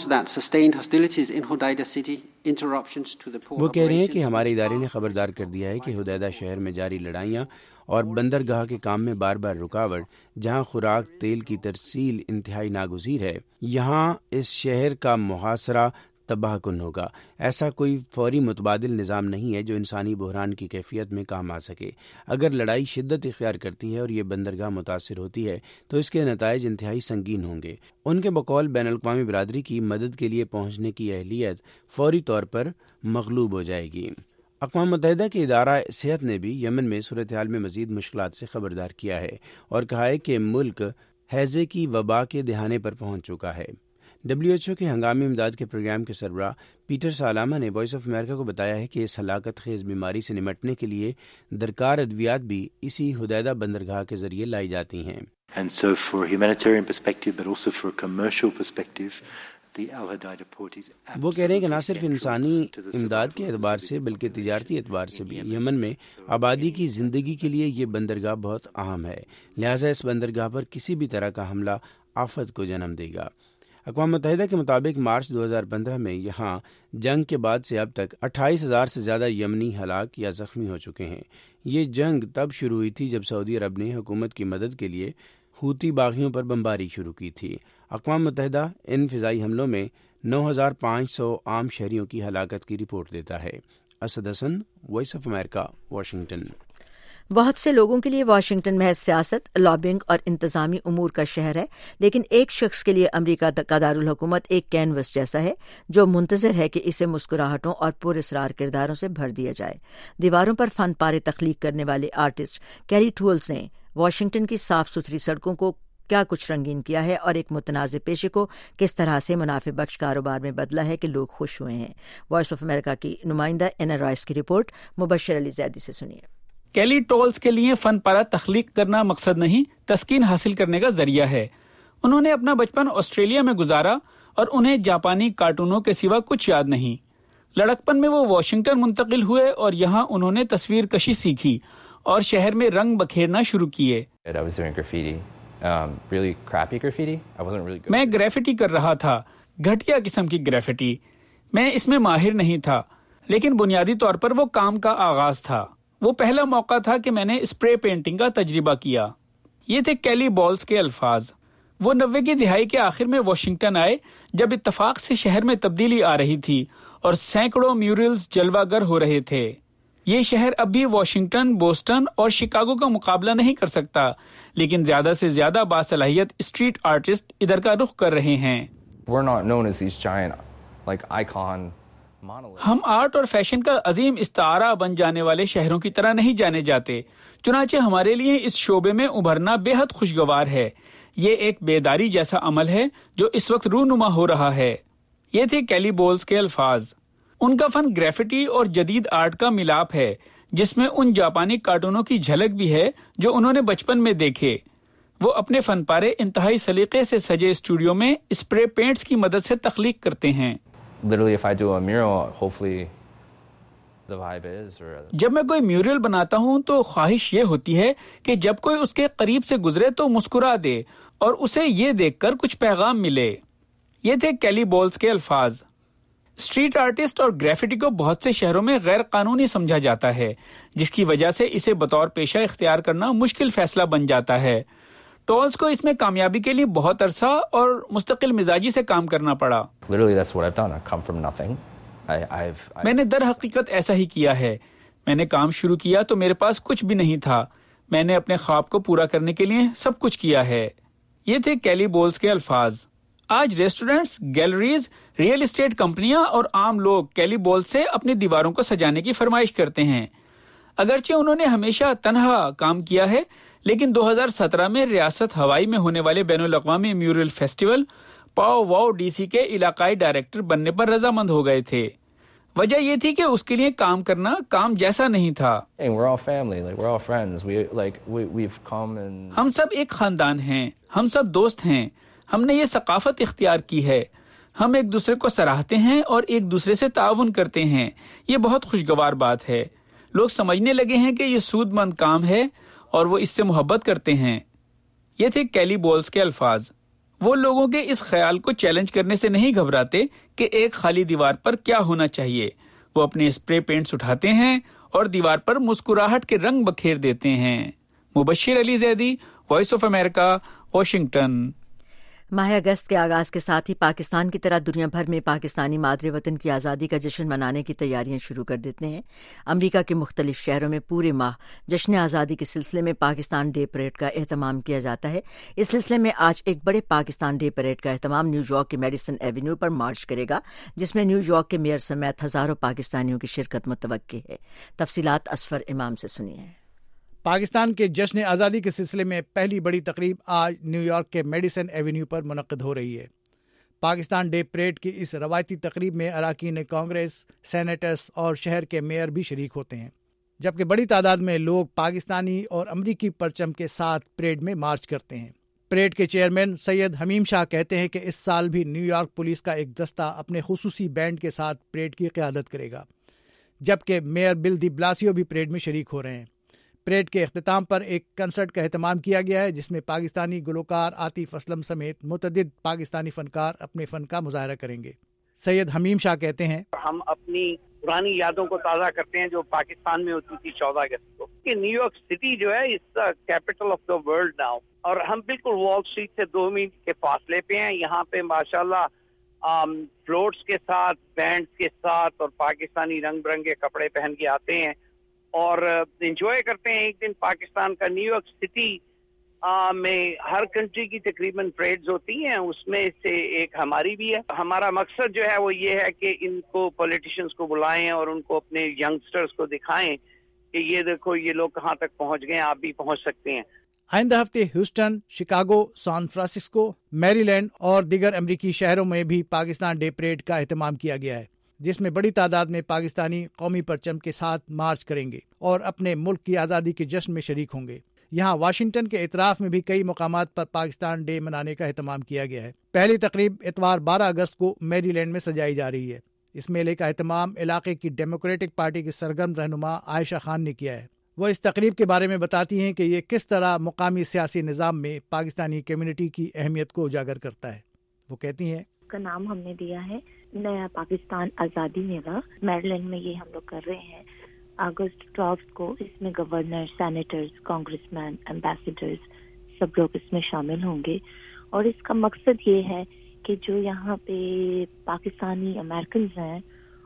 کہہ رہے ہیں کہ ہمارے ادارے نے خبردار کر دیا ہے کہ حدیدہ شہر میں جاری لڑائیاں اور بندرگاہ کے کام میں بار بار رکاوٹ، جہاں خوراک تیل کی ترسیل انتہائی ناگزیر ہے، یہاں اس شہر کا محاصرہ تباہ کن ہوگا۔ ایسا کوئی فوری متبادل نظام نہیں ہے جو انسانی بحران کی کیفیت میں کام آ سکے۔ اگر لڑائی شدت اختیار کرتی ہے اور یہ بندرگاہ متاثر ہوتی ہے تو اس کے نتائج انتہائی سنگین ہوں گے۔ ان کے بقول بین الاقوامی برادری کی مدد کے لیے پہنچنے کی اہلیت فوری طور پر مغلوب ہو جائے گی۔ اقوام متحدہ کے ادارہ صحت نے بھی یمن میں صورتحال میں مزید مشکلات سے خبردار کیا ہے اور کہا ہے کہ ملک ہیضے کی وبا کے دہانے پر پہنچ چکا ہے۔ ڈبلیو ایچ او کے ہنگامی امداد کے پروگرام کے سربراہ پیٹر سالامہ نے وائس آف امریکہ کو بتایا ہے کہ اس ہلاکت خیز بیماری سے نمٹنے کے لیے درکار ادویات بھی اسی حدیدہ بندرگاہ کے ذریعے لائی جاتی ہیں۔ And so for a humanitarian perspective but also for a commercial perspective the Al Hudaydah port is وہ کہہ رہے ہیں کہ نہ صرف انسانی امداد کے اعتبار سے بلکہ تجارتی اعتبار سے بھی یمن میں آبادی کی زندگی کے لیے یہ بندرگاہ بہت اہم ہے، لہٰذا اس بندرگاہ پر کسی بھی طرح کا حملہ آفت کو جنم دے گا۔ اقوام متحدہ کے مطابق مارچ دو ہزار پندرہ میں یہاں جنگ کے بعد سے اب تک اٹھائیس ہزار سے زیادہ یمنی ہلاک یا زخمی ہو چکے ہیں۔ یہ جنگ تب شروع ہوئی تھی جب سعودی عرب نے حکومت کی مدد کے لیے حوثی باغیوں پر بمباری شروع کی تھی۔ اقوام متحدہ ان فضائی حملوں میں نو ہزار پانچ سو عام شہریوں کی ہلاکت کی رپورٹ دیتا ہے۔ Asad Hasan, voice of America, Washington. بہت سے لوگوں کے لیے واشنگٹن محض سیاست، لابنگ اور انتظامی امور کا شہر ہے، لیکن ایک شخص کے لیے امریکہ کا دارالحکومت ایک کینوس جیسا ہے جو منتظر ہے کہ اسے مسکراہٹوں اور پر اسرار کرداروں سے بھر دیا جائے۔ دیواروں پر فن پارے تخلیق کرنے والے آرٹسٹ کیری ٹولز نے واشنگٹن کی صاف ستھری سڑکوں کو کیا کچھ رنگین کیا ہے اور ایک متنازع پیشے کو کس طرح سے منافع بخش کاروبار میں بدلا ہے کہ لوگ خوش ہوئے ہیں۔ وائس آف امریکہ کی نمائندہ اینا رائس کی رپورٹ مبشر علی زیدی سے سنیے۔ کیلی ٹولز کے لیے فن پارہ تخلیق کرنا مقصد نہیں، تسکین حاصل کرنے کا ذریعہ ہے۔ انہوں نے اپنا بچپن آسٹریلیا میں گزارا اور انہیں جاپانی کارٹونوں کے سوا کچھ یاد نہیں۔ لڑکپن میں وہ واشنگٹن منتقل ہوئے اور یہاں انہوں نے تصویر کشی سیکھی اور شہر میں رنگ بکھیرنا شروع کیے۔ میں گریفٹی کر رہا تھا، گھٹیا قسم کی گریفٹی۔ میں اس میں ماہر نہیں تھا، لیکن بنیادی طور پر وہ کام کا آغاز تھا۔ وہ پہلا موقع تھا کہ میں نے اسپرے پینٹنگ کا تجربہ کیا۔ یہ تھے کیلی بالز کے الفاظ۔ وہ نوے کی دہائی کے آخر میں واشنگٹن آئے جب اتفاق سے شہر میں تبدیلی آ رہی تھی اور سینکڑوں میورلز جلوہ گر ہو رہے تھے۔ یہ شہر اب بھی واشنگٹن، بوسٹن اور شکاگو کا مقابلہ نہیں کر سکتا، لیکن زیادہ سے زیادہ باصلاحیت اسٹریٹ آرٹسٹ ادھر کا رخ کر رہے ہیں۔ ہم آرٹ اور فیشن کا عظیم استعارہ بن جانے والے شہروں کی طرح نہیں جانے جاتے، چنانچہ ہمارے لیے اس شعبے میں ابھرنا بے حد خوشگوار ہے۔ یہ ایک بیداری جیسا عمل ہے جو اس وقت رونما ہو رہا ہے۔ یہ تھے کیلی بولز کے الفاظ۔ ان کا فن گریفٹی اور جدید آرٹ کا ملاپ ہے، جس میں ان جاپانی کارٹونوں کی جھلک بھی ہے جو انہوں نے بچپن میں دیکھے۔ وہ اپنے فن پارے انتہائی سلیقے سے سجے اسٹوڈیو میں اسپرے پینٹس کی مدد سے تخلیق کرتے ہیں۔ جب میں کوئی میورل بناتا ہوں تو خواہش یہ ہوتی ہے کہ جب کوئی اس کے قریب سے گزرے تو مسکرا دے اور اسے یہ دیکھ کر کچھ پیغام ملے۔ یہ تھے کیلی بولز کے الفاظ۔ اسٹریٹ آرٹسٹ اور گریفٹی کو بہت سے شہروں میں غیر قانونی سمجھا جاتا ہے، جس کی وجہ سے اسے بطور پیشہ اختیار کرنا مشکل فیصلہ بن جاتا ہے۔ ٹولز کو اس میں کامیابی کے لیے بہت عرصہ اور مستقل مزاجی سے کام کرنا پڑا۔ میں نے در حقیقت ایسا ہی کیا ہے۔ میں نے کام شروع کیا تو میرے پاس کچھ بھی نہیں تھا۔ میں نے اپنے خواب کو پورا کرنے کے لیے سب کچھ کیا ہے۔ یہ تھے کیلی بولز کے الفاظ۔ آج ریسٹورینٹس، گیلریز، ریئل اسٹیٹ کمپنیاں اور عام لوگ کیلی بولز سے اپنی دیواروں کو سجانے کی فرمائش کرتے ہیں۔ اگرچہ انہوں نے ہمیشہ تنہا کام کیا ہے، لیکن دو ہزار سترہ میں ریاست ہوائی میں ہونے والے بین الاقوامی میورل فیسٹیول پاؤ واؤ ڈی سی کے علاقائی ڈائریکٹر بننے پر رضامند ہو گئے تھے۔ وجہ یہ تھی کہ اس کے لیے کام کرنا کام جیسا نہیں تھا۔ ہم سب ایک خاندان ہیں، ہم سب دوست ہیں، ہم نے یہ ثقافت اختیار کی ہے، ہم ایک دوسرے کو سراہتے ہیں اور ایک دوسرے سے تعاون کرتے ہیں۔ یہ بہت خوشگوار بات ہے۔ لوگ سمجھنے لگے ہیں کہ یہ سود مند کام ہے اور وہ اس سے محبت کرتے ہیں۔ یہ تھے کیلی بولز کے الفاظ۔ وہ لوگوں کے اس خیال کو چیلنج کرنے سے نہیں گھبراتے کہ ایک خالی دیوار پر کیا ہونا چاہیے۔ وہ اپنے اسپرے پینٹس اٹھاتے ہیں اور دیوار پر مسکراہٹ کے رنگ بکھیر دیتے ہیں۔ Mubashir Ali Zaidi, voice of America, Washington. ماہ اگست کے آغاز کے ساتھ ہی پاکستان کی طرح دنیا بھر میں پاکستانی مادر وطن کی آزادی کا جشن منانے کی تیاریاں شروع کر دیتے ہیں۔ امریکہ کے مختلف شہروں میں پورے ماہ جشن آزادی کے سلسلے میں پاکستان ڈے پریڈ کا اہتمام کیا جاتا ہے۔ اس سلسلے میں آج ایک بڑے پاکستان ڈے پریڈ کا اہتمام نیو یارک کے میڈیسن ایونیو پر مارچ کرے گا، جس میں نیو یارک کے میئر سمیت ہزاروں پاکستانیوں کی شرکت متوقع ہے۔ تفصیلات اسفر امام سے سنیے۔ پاکستان کے جشن آزادی کے سلسلے میں پہلی بڑی تقریب آج نیو یارک کے میڈیسن ایونیو پر منعقد ہو رہی ہے۔ پاکستان ڈے پریڈ کی اس روایتی تقریب میں اراکین کانگریس، سینیٹرز اور شہر کے میئر بھی شریک ہوتے ہیں، جبکہ بڑی تعداد میں لوگ پاکستانی اور امریکی پرچم کے ساتھ پریڈ میں مارچ کرتے ہیں۔ پریڈ کے چیئرمین سید حمیم شاہ کہتے ہیں کہ اس سال بھی نیو یارک پولیس کا ایک دستہ اپنے خصوصی بینڈ کے ساتھ پریڈ کی قیادت کرے گا، جبکہ میئر بل دی بلاسیو بھی پریڈ میں شریک ہو رہے ہیں۔ پریڈ کے اختتام پر ایک کنسرٹ کا اہتمام کیا گیا ہے، جس میں پاکستانی گلوکار عاطف اسلم سمیت متعدد پاکستانی فنکار اپنے فن کا مظاہرہ کریں گے۔ سید حمیم شاہ کہتے ہیں، ہم اپنی پرانی یادوں کو تازہ کرتے ہیں جو پاکستان میں ہوتی تھی چودہ اگست کو، کہ نیو یارک سٹی جو ہے اس capital of the world now, اور ہم بالکل وال اسٹریٹ سے دو میل کے فاصلے پہ ہیں۔ یہاں پہ ماشاءاللہ فلوٹس کے ساتھ، بینڈز کے ساتھ اور پاکستانی رنگ برنگے کپڑے پہن کے آتے ہیں اور انجوائے کرتے ہیں۔ ایک دن پاکستان کا نیو یارک سٹی میں ہر کنٹری کی تقریباً پریڈز ہوتی ہیں، اس میں سے ایک ہماری بھی ہے۔ ہمارا مقصد جو ہے وہ یہ ہے کہ ان کو پولیٹیشینز کو بلائیں اور ان کو اپنے ینگسٹرز کو دکھائیں کہ یہ دیکھو یہ لوگ کہاں تک پہنچ گئے ہیں، آپ بھی پہنچ سکتے ہیں۔ آئندہ ہفتے Houston, Chicago, San Francisco, Maryland اور دیگر امریکی شہروں میں بھی پاکستان ڈے پریڈ کا اہتمام کیا گیا ہے، جس میں بڑی تعداد میں پاکستانی قومی پرچم کے ساتھ مارچ کریں گے اور اپنے ملک کی آزادی کے جشن میں شریک ہوں گے۔ یہاں واشنگٹن کے اطراف میں بھی کئی مقامات پر پاکستان ڈے منانے کا اہتمام کیا گیا ہے۔ پہلی تقریب اتوار بارہ اگست کو میری لینڈ میں سجائی جا رہی ہے۔ اس میلے کا اہتمام علاقے کی ڈیموکریٹک پارٹی کی سرگرم رہنما عائشہ خان نے کیا ہے۔ وہ اس تقریب کے بارے میں بتاتی ہیں کہ یہ کس طرح مقامی سیاسی نظام میں پاکستانی کمیونٹی کی اہمیت کو اجاگر کرتا ہے۔ وہ کہتی ہیں، کا نام ہم نے دیا ہے نیا پاکستان آزادی میلہ۔ میریلینڈ میں یہ ہم لوگ کر رہے ہیں اگست ٹویلتھ کو۔ اس میں governor, senators, congressman, ambassadors سب لوگ اس میں شامل ہوں گے، اور اس کا مقصد یہ ہے کہ جو یہاں پہ پاکستانی امریکنز ہیں،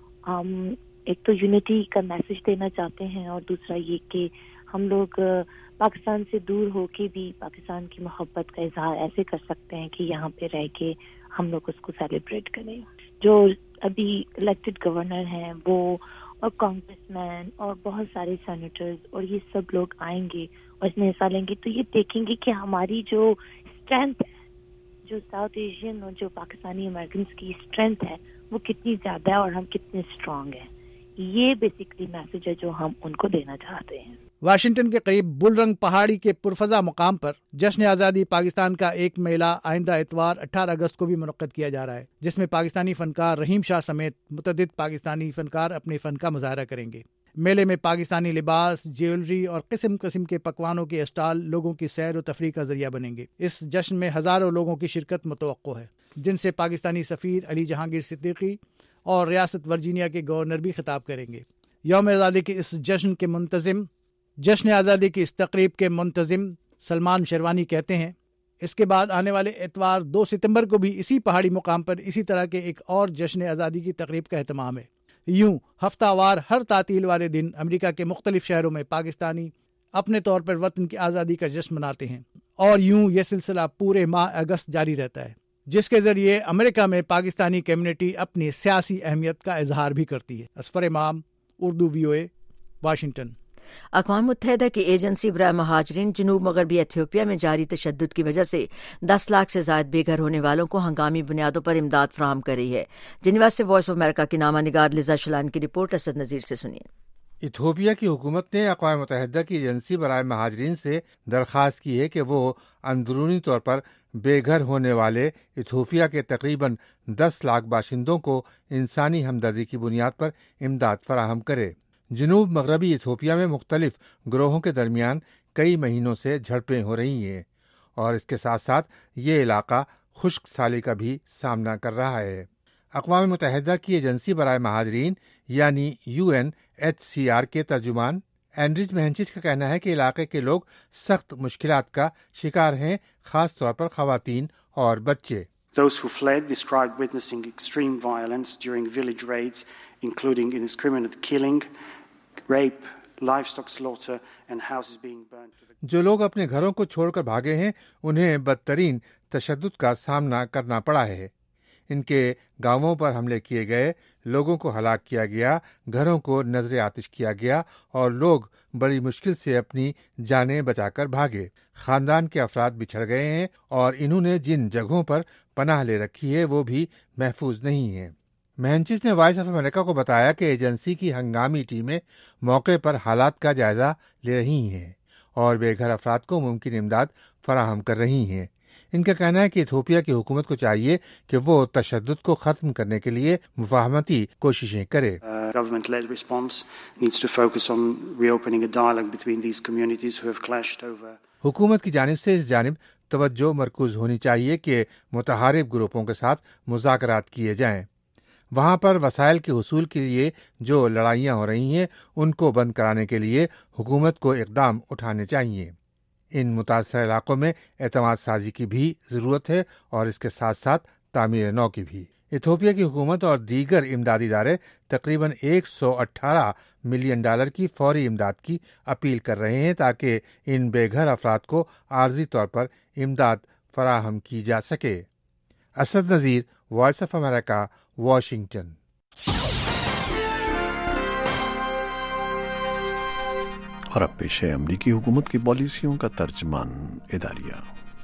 ہم ایک تو یونٹی کا میسج دینا چاہتے ہیں، اور دوسرا یہ کہ ہم لوگ پاکستان سے دور ہو کے بھی پاکستان کی محبت کا اظہار ایسے کر سکتے ہیں کہ یہاں پہ رہ کے ہم لوگ اس کو سیلیبریٹ کریں۔ جو ابھی الیکٹڈ گورنر ہیں وہ اور کانگریس مین اور بہت سارے سینیٹرز اور یہ سب لوگ آئیں گے اور اس میں حصہ لیں گے، تو یہ دیکھیں گے کہ ہماری جو اسٹرینتھ ہے، جو ساؤتھ ایشین اور جو پاکستانی امریکنز کی اسٹرینتھ ہے، وہ کتنی زیادہ ہے اور ہم کتنے اسٹرانگ ہیں۔ یہ بیسکلی میسج ہے جو ہم ان کو دینا چاہتے ہیں۔ واشنگٹن کے قریب بل رنگ پہاڑی کے پرفضا مقام پر جشن آزادی پاکستان کا ایک میلہ آئندہ اتوار اٹھارہ اگست کو بھی منعقد کیا جا رہا ہے، جس میں پاکستانی فنکار رحیم شاہ سمیت متعدد پاکستانی فنکار اپنے فن کا مظاہرہ کریں گے۔ میلے میں پاکستانی لباس، جیولری اور قسم قسم کے پکوانوں کے اسٹال لوگوں کی سیر و تفریح کا ذریعہ بنیں گے۔ اس جشن میں ہزاروں لوگوں کی شرکت متوقع ہے، جن سے پاکستانی سفیر علی جہانگیر صدیقی اور ریاست ورجینیا کے گورنر بھی خطاب کریں گے۔ یوم آزادی کے اس جشن کے منتظم جشن آزادی کی اس تقریب کے منتظم سلمان شیروانی کہتے ہیں، اس کے بعد آنے والے اتوار دو ستمبر کو بھی اسی پہاڑی مقام پر اسی طرح کے ایک اور جشن آزادی کی تقریب کا اہتمام ہے۔ یوں ہفتہ وار ہر تعطیل والے دن امریکہ کے مختلف شہروں میں پاکستانی اپنے طور پر وطن کی آزادی کا جشن مناتے ہیں، اور یوں یہ سلسلہ پورے ماہ اگست جاری رہتا ہے، جس کے ذریعے امریکہ میں پاکستانی کمیونٹی اپنی سیاسی اہمیت کا اظہار بھی کرتی ہے۔ اسفر امام، Urdu V O A, Washington. اقوام متحدہ کی ایجنسی برائے مہاجرین جنوب مغربی ایتھیوپیا میں جاری تشدد کی وجہ سے دس لاکھ سے زائد بے گھر ہونے والوں کو ہنگامی بنیادوں پر امداد فراہم کر رہی ہے۔ جنیوا سے وائس آف امریکہ کی نامہ نگار لزا شلان کی رپورٹ اسد نذیر سے سنیے۔ ایتھوپیا کی حکومت نے اقوام متحدہ کی ایجنسی برائے مہاجرین سے درخواست کی ہے کہ وہ اندرونی طور پر بے گھر ہونے والے ایتھوپیا کے تقریباً دس لاکھ باشندوں کو انسانی ہمدردی کی بنیاد پر امداد فراہم کرے۔ جنوب مغربی ایتھوپیا میں مختلف گروہوں کے درمیان کئی مہینوں سے جھڑپیں ہو رہی ہیں اور اس کے ساتھ ساتھ یہ علاقہ خشک سالی کا بھی سامنا کر رہا ہے۔ اقوام متحدہ کی ایجنسی برائے مہاجرین یعنی U N H C R کے ترجمان اینڈریج مہنچچ کا کہنا ہے کہ علاقے کے لوگ سخت مشکلات کا شکار ہیں، خاص طور پر خواتین اور بچے۔ Those who fled described witnessing extreme violence during village raids, including indiscriminate killing, rape, livestock slaughter and houses being burned to the... جو لوگ اپنے گھروں کو چھوڑ کر بھاگے ہیں انہیں بدترین تشدد کا سامنا کرنا پڑا ہے۔ ان کے گاؤں پر حملے کیے گئے، لوگوں کو ہلاک کیا گیا، گھروں کو نذر آتش کیا گیا اور لوگ بڑی مشکل سے اپنی جانیں بچا کر بھاگے۔ خاندان کے افراد بچھڑ گئے ہیں اور انہوں نے جن جگہوں پر پناہ لے رکھی ہے وہ بھی محفوظ نہیں ہیں۔ مہنچس نے وائس آف امریکہ کو بتایا کہ ایجنسی کی ہنگامی ٹیمیں موقع پر حالات کا جائزہ لے رہی ہیں اور بے گھر افراد کو ممکن امداد فراہم کر رہی ہیں۔ ان کا کہنا ہے کہ ایتھوپیا کی حکومت کو چاہیے کہ وہ تشدد کو ختم کرنے کے لیے مفاہمتی کوششیں کرے۔ Government-led response needs to focus on reopening a dialogue between these communities who have clashed over. حکومت کی جانب سے اس جانب توجہ مرکوز ہونی چاہیے کہ متحارب گروپوں کے ساتھ مذاکرات کیے جائیں۔ وہاں پر وسائل کے حصول کے لیے جو لڑائیاں ہو رہی ہیں ان کو بند کرانے کے لیے حکومت کو اقدام اٹھانے چاہیے۔ ان متاثرہ علاقوں میں اعتماد سازی کی بھی ضرورت ہے اور اس کے ساتھ ساتھ تعمیر نو کی بھی۔ ایتھوپیا کی حکومت اور دیگر امدادی ادارے تقریباً ایک سو اٹھارہ ملین ڈالر کی فوری امداد کی اپیل کر رہے ہیں تاکہ ان بے گھر افراد کو عارضی طور پر امداد فراہم کی جا سکے۔ Asad Nazir, voice of America, Washington. اور اب پیش ہے امریکی حکومت کی پالیسیوں کا ترجمان اداریہ۔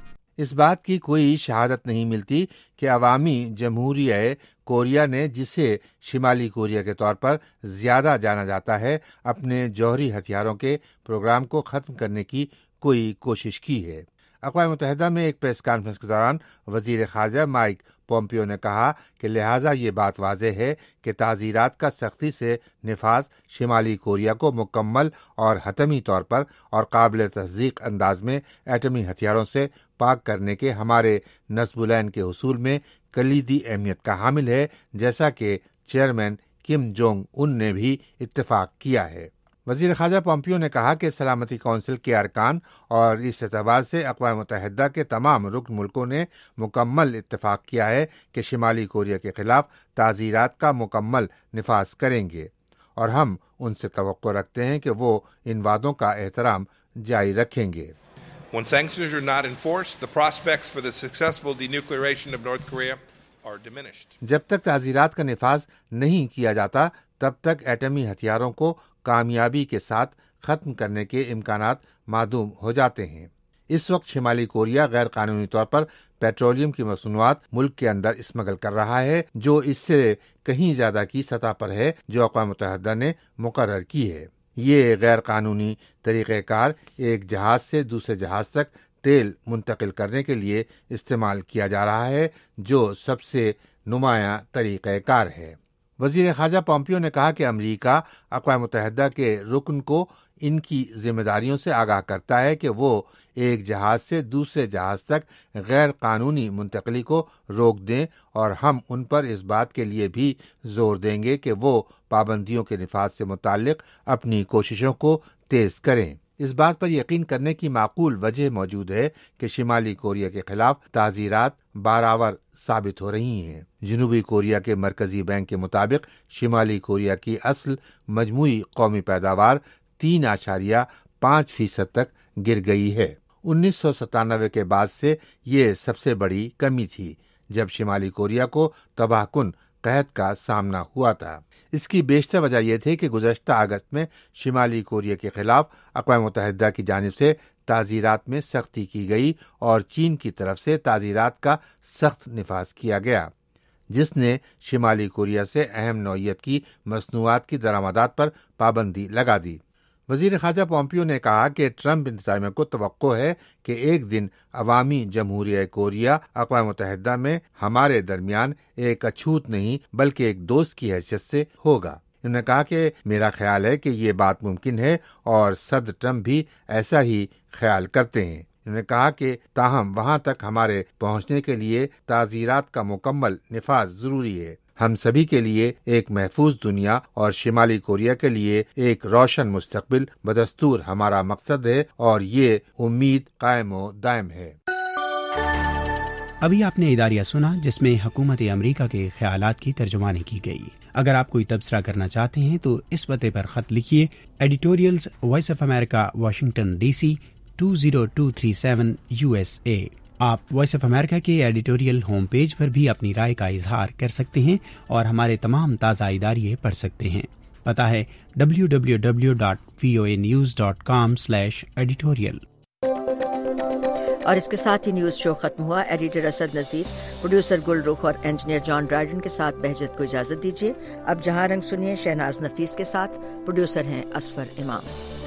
اس بات کی کوئی شہادت نہیں ملتی کہ عوامی جمہوریہ کوریا نے، جسے شمالی کوریا کے طور پر زیادہ جانا جاتا ہے، اپنے جوہری ہتھیاروں کے پروگرام کو ختم کرنے کی کوئی کوشش کی ہے۔ اقوام متحدہ میں ایک پریس کانفرنس کے دوران وزیر خارجہ مائک پومپیو نے کہا کہ لہٰذا یہ بات واضح ہے کہ تعزیرات کا سختی سے نفاذ شمالی کوریا کو مکمل اور حتمی طور پر اور قابل تصدیق انداز میں ایٹمی ہتھیاروں سے پاک کرنے کے ہمارے نصب العین کے حصول میں کلیدی اہمیت کا حامل ہے، جیسا کہ چیئرمین کم جونگ ان نے بھی اتفاق کیا ہے۔ وزیر خارجہ پومپیو نے کہا کہ سلامتی کونسل کے ارکان اور اس اعتبار سے اقوام متحدہ کے تمام رکن ملکوں نے مکمل اتفاق کیا ہے کہ شمالی کوریا کے خلاف تعزیرات کا مکمل نفاذ کریں گے اور ہم ان سے توقع رکھتے ہیں کہ وہ ان وعدوں کا احترام جاری رکھیں گے۔ When sanctions are not enforced, the prospects for the successful denuclearization of North Korea are diminished. جب تک تعزیرات کا نفاذ نہیں کیا جاتا تب تک ایٹمی ہتھیاروں کو کامیابی کے ساتھ ختم کرنے کے امکانات معدوم ہو جاتے ہیں۔ اس وقت شمالی کوریا غیر قانونی طور پر پیٹرولیم کی مصنوعات ملک کے اندر اسمگل کر رہا ہے، جو اس سے کہیں زیادہ کی سطح پر ہے جو اقوام متحدہ نے مقرر کی ہے۔ یہ غیر قانونی طریقہ کار ایک جہاز سے دوسرے جہاز تک تیل منتقل کرنے کے لیے استعمال کیا جا رہا ہے، جو سب سے نمایاں طریقہ کار ہے۔ وزیر خارجہ پومپیو نے کہا کہ امریکہ اقوام متحدہ کے رکن کو ان کی ذمہ داریوں سے آگاہ کرتا ہے کہ وہ ایک جہاز سے دوسرے جہاز تک غیر قانونی منتقلی کو روک دیں، اور ہم ان پر اس بات کے لیے بھی زور دیں گے کہ وہ پابندیوں کے نفاذ سے متعلق اپنی کوششوں کو تیز کریں۔ اس بات پر یقین کرنے کی معقول وجہ موجود ہے کہ شمالی کوریا کے خلاف تعزیرات بارآور ثابت ہو رہی ہیں۔ جنوبی کوریا کے مرکزی بینک کے مطابق شمالی کوریا کی اصل مجموعی قومی پیداوار تین اشاریہ پانچ فیصد تک گر گئی ہے۔ انیس سو ستانوے کے بعد سے یہ سب سے بڑی کمی تھی، جب شمالی کوریا کو تباہ کن قحط کا سامنا ہوا تھا۔ اس کی بیشتر وجہ یہ تھی کہ گزشتہ اگست میں شمالی کوریا کے خلاف اقوام متحدہ کی جانب سے تعزیرات میں سختی کی گئی اور چین کی طرف سے تعزیرات کا سخت نفاذ کیا گیا، جس نے شمالی کوریا سے اہم نوعیت کی مصنوعات کی درآمدات پر پابندی لگا دی۔ وزیر خارجہ پومپیو نے کہا کہ ٹرمپ انتظامیہ کو توقع ہے کہ ایک دن عوامی جمہوریہ کوریا اقوام متحدہ میں ہمارے درمیان ایک اچھوت نہیں بلکہ ایک دوست کی حیثیت سے ہوگا۔ انہوں نے کہا کہ میرا خیال ہے کہ یہ بات ممکن ہے اور صدر ٹرمپ بھی ایسا ہی خیال کرتے ہیں۔ انہوں نے کہا کہ تاہم وہاں تک ہمارے پہنچنے کے لیے تعزیرات کا مکمل نفاذ ضروری ہے۔ ہم سبھی کے لیے ایک محفوظ دنیا اور شمالی کوریا کے لیے ایک روشن مستقبل بدستور ہمارا مقصد ہے اور یہ امید قائم و دائم ہے۔ ابھی آپ نے اداریہ سنا جس میں حکومت امریکہ کے خیالات کی ترجمانی کی گئی۔ اگر آپ کوئی تبصرہ کرنا چاہتے ہیں تو اس پتے پر خط لکھیے، editorials voice of America, Washington D C two zero two three seven U S A. آپ وائس آف امریکہ کے ایڈیٹوریل ہوم پیج پر بھی اپنی رائے کا اظہار کر سکتے ہیں اور ہمارے تمام تازہ اداریے پڑھ سکتے ہیں۔ پتہ ہے W W W dot V O A news dot com slash editorial. اور اس کے ساتھ ہی نیوز شو ختم ہوا۔ Editor Asad Nazir, producer Gulrukh اور انجینئر جان ڈرائیڈن کے ساتھ بہجت کو اجازت دیجیے۔ اب جہاں رنگ سنیے شہناز نفیس کے ساتھ، پروڈیوسر ہیں اسفر امام۔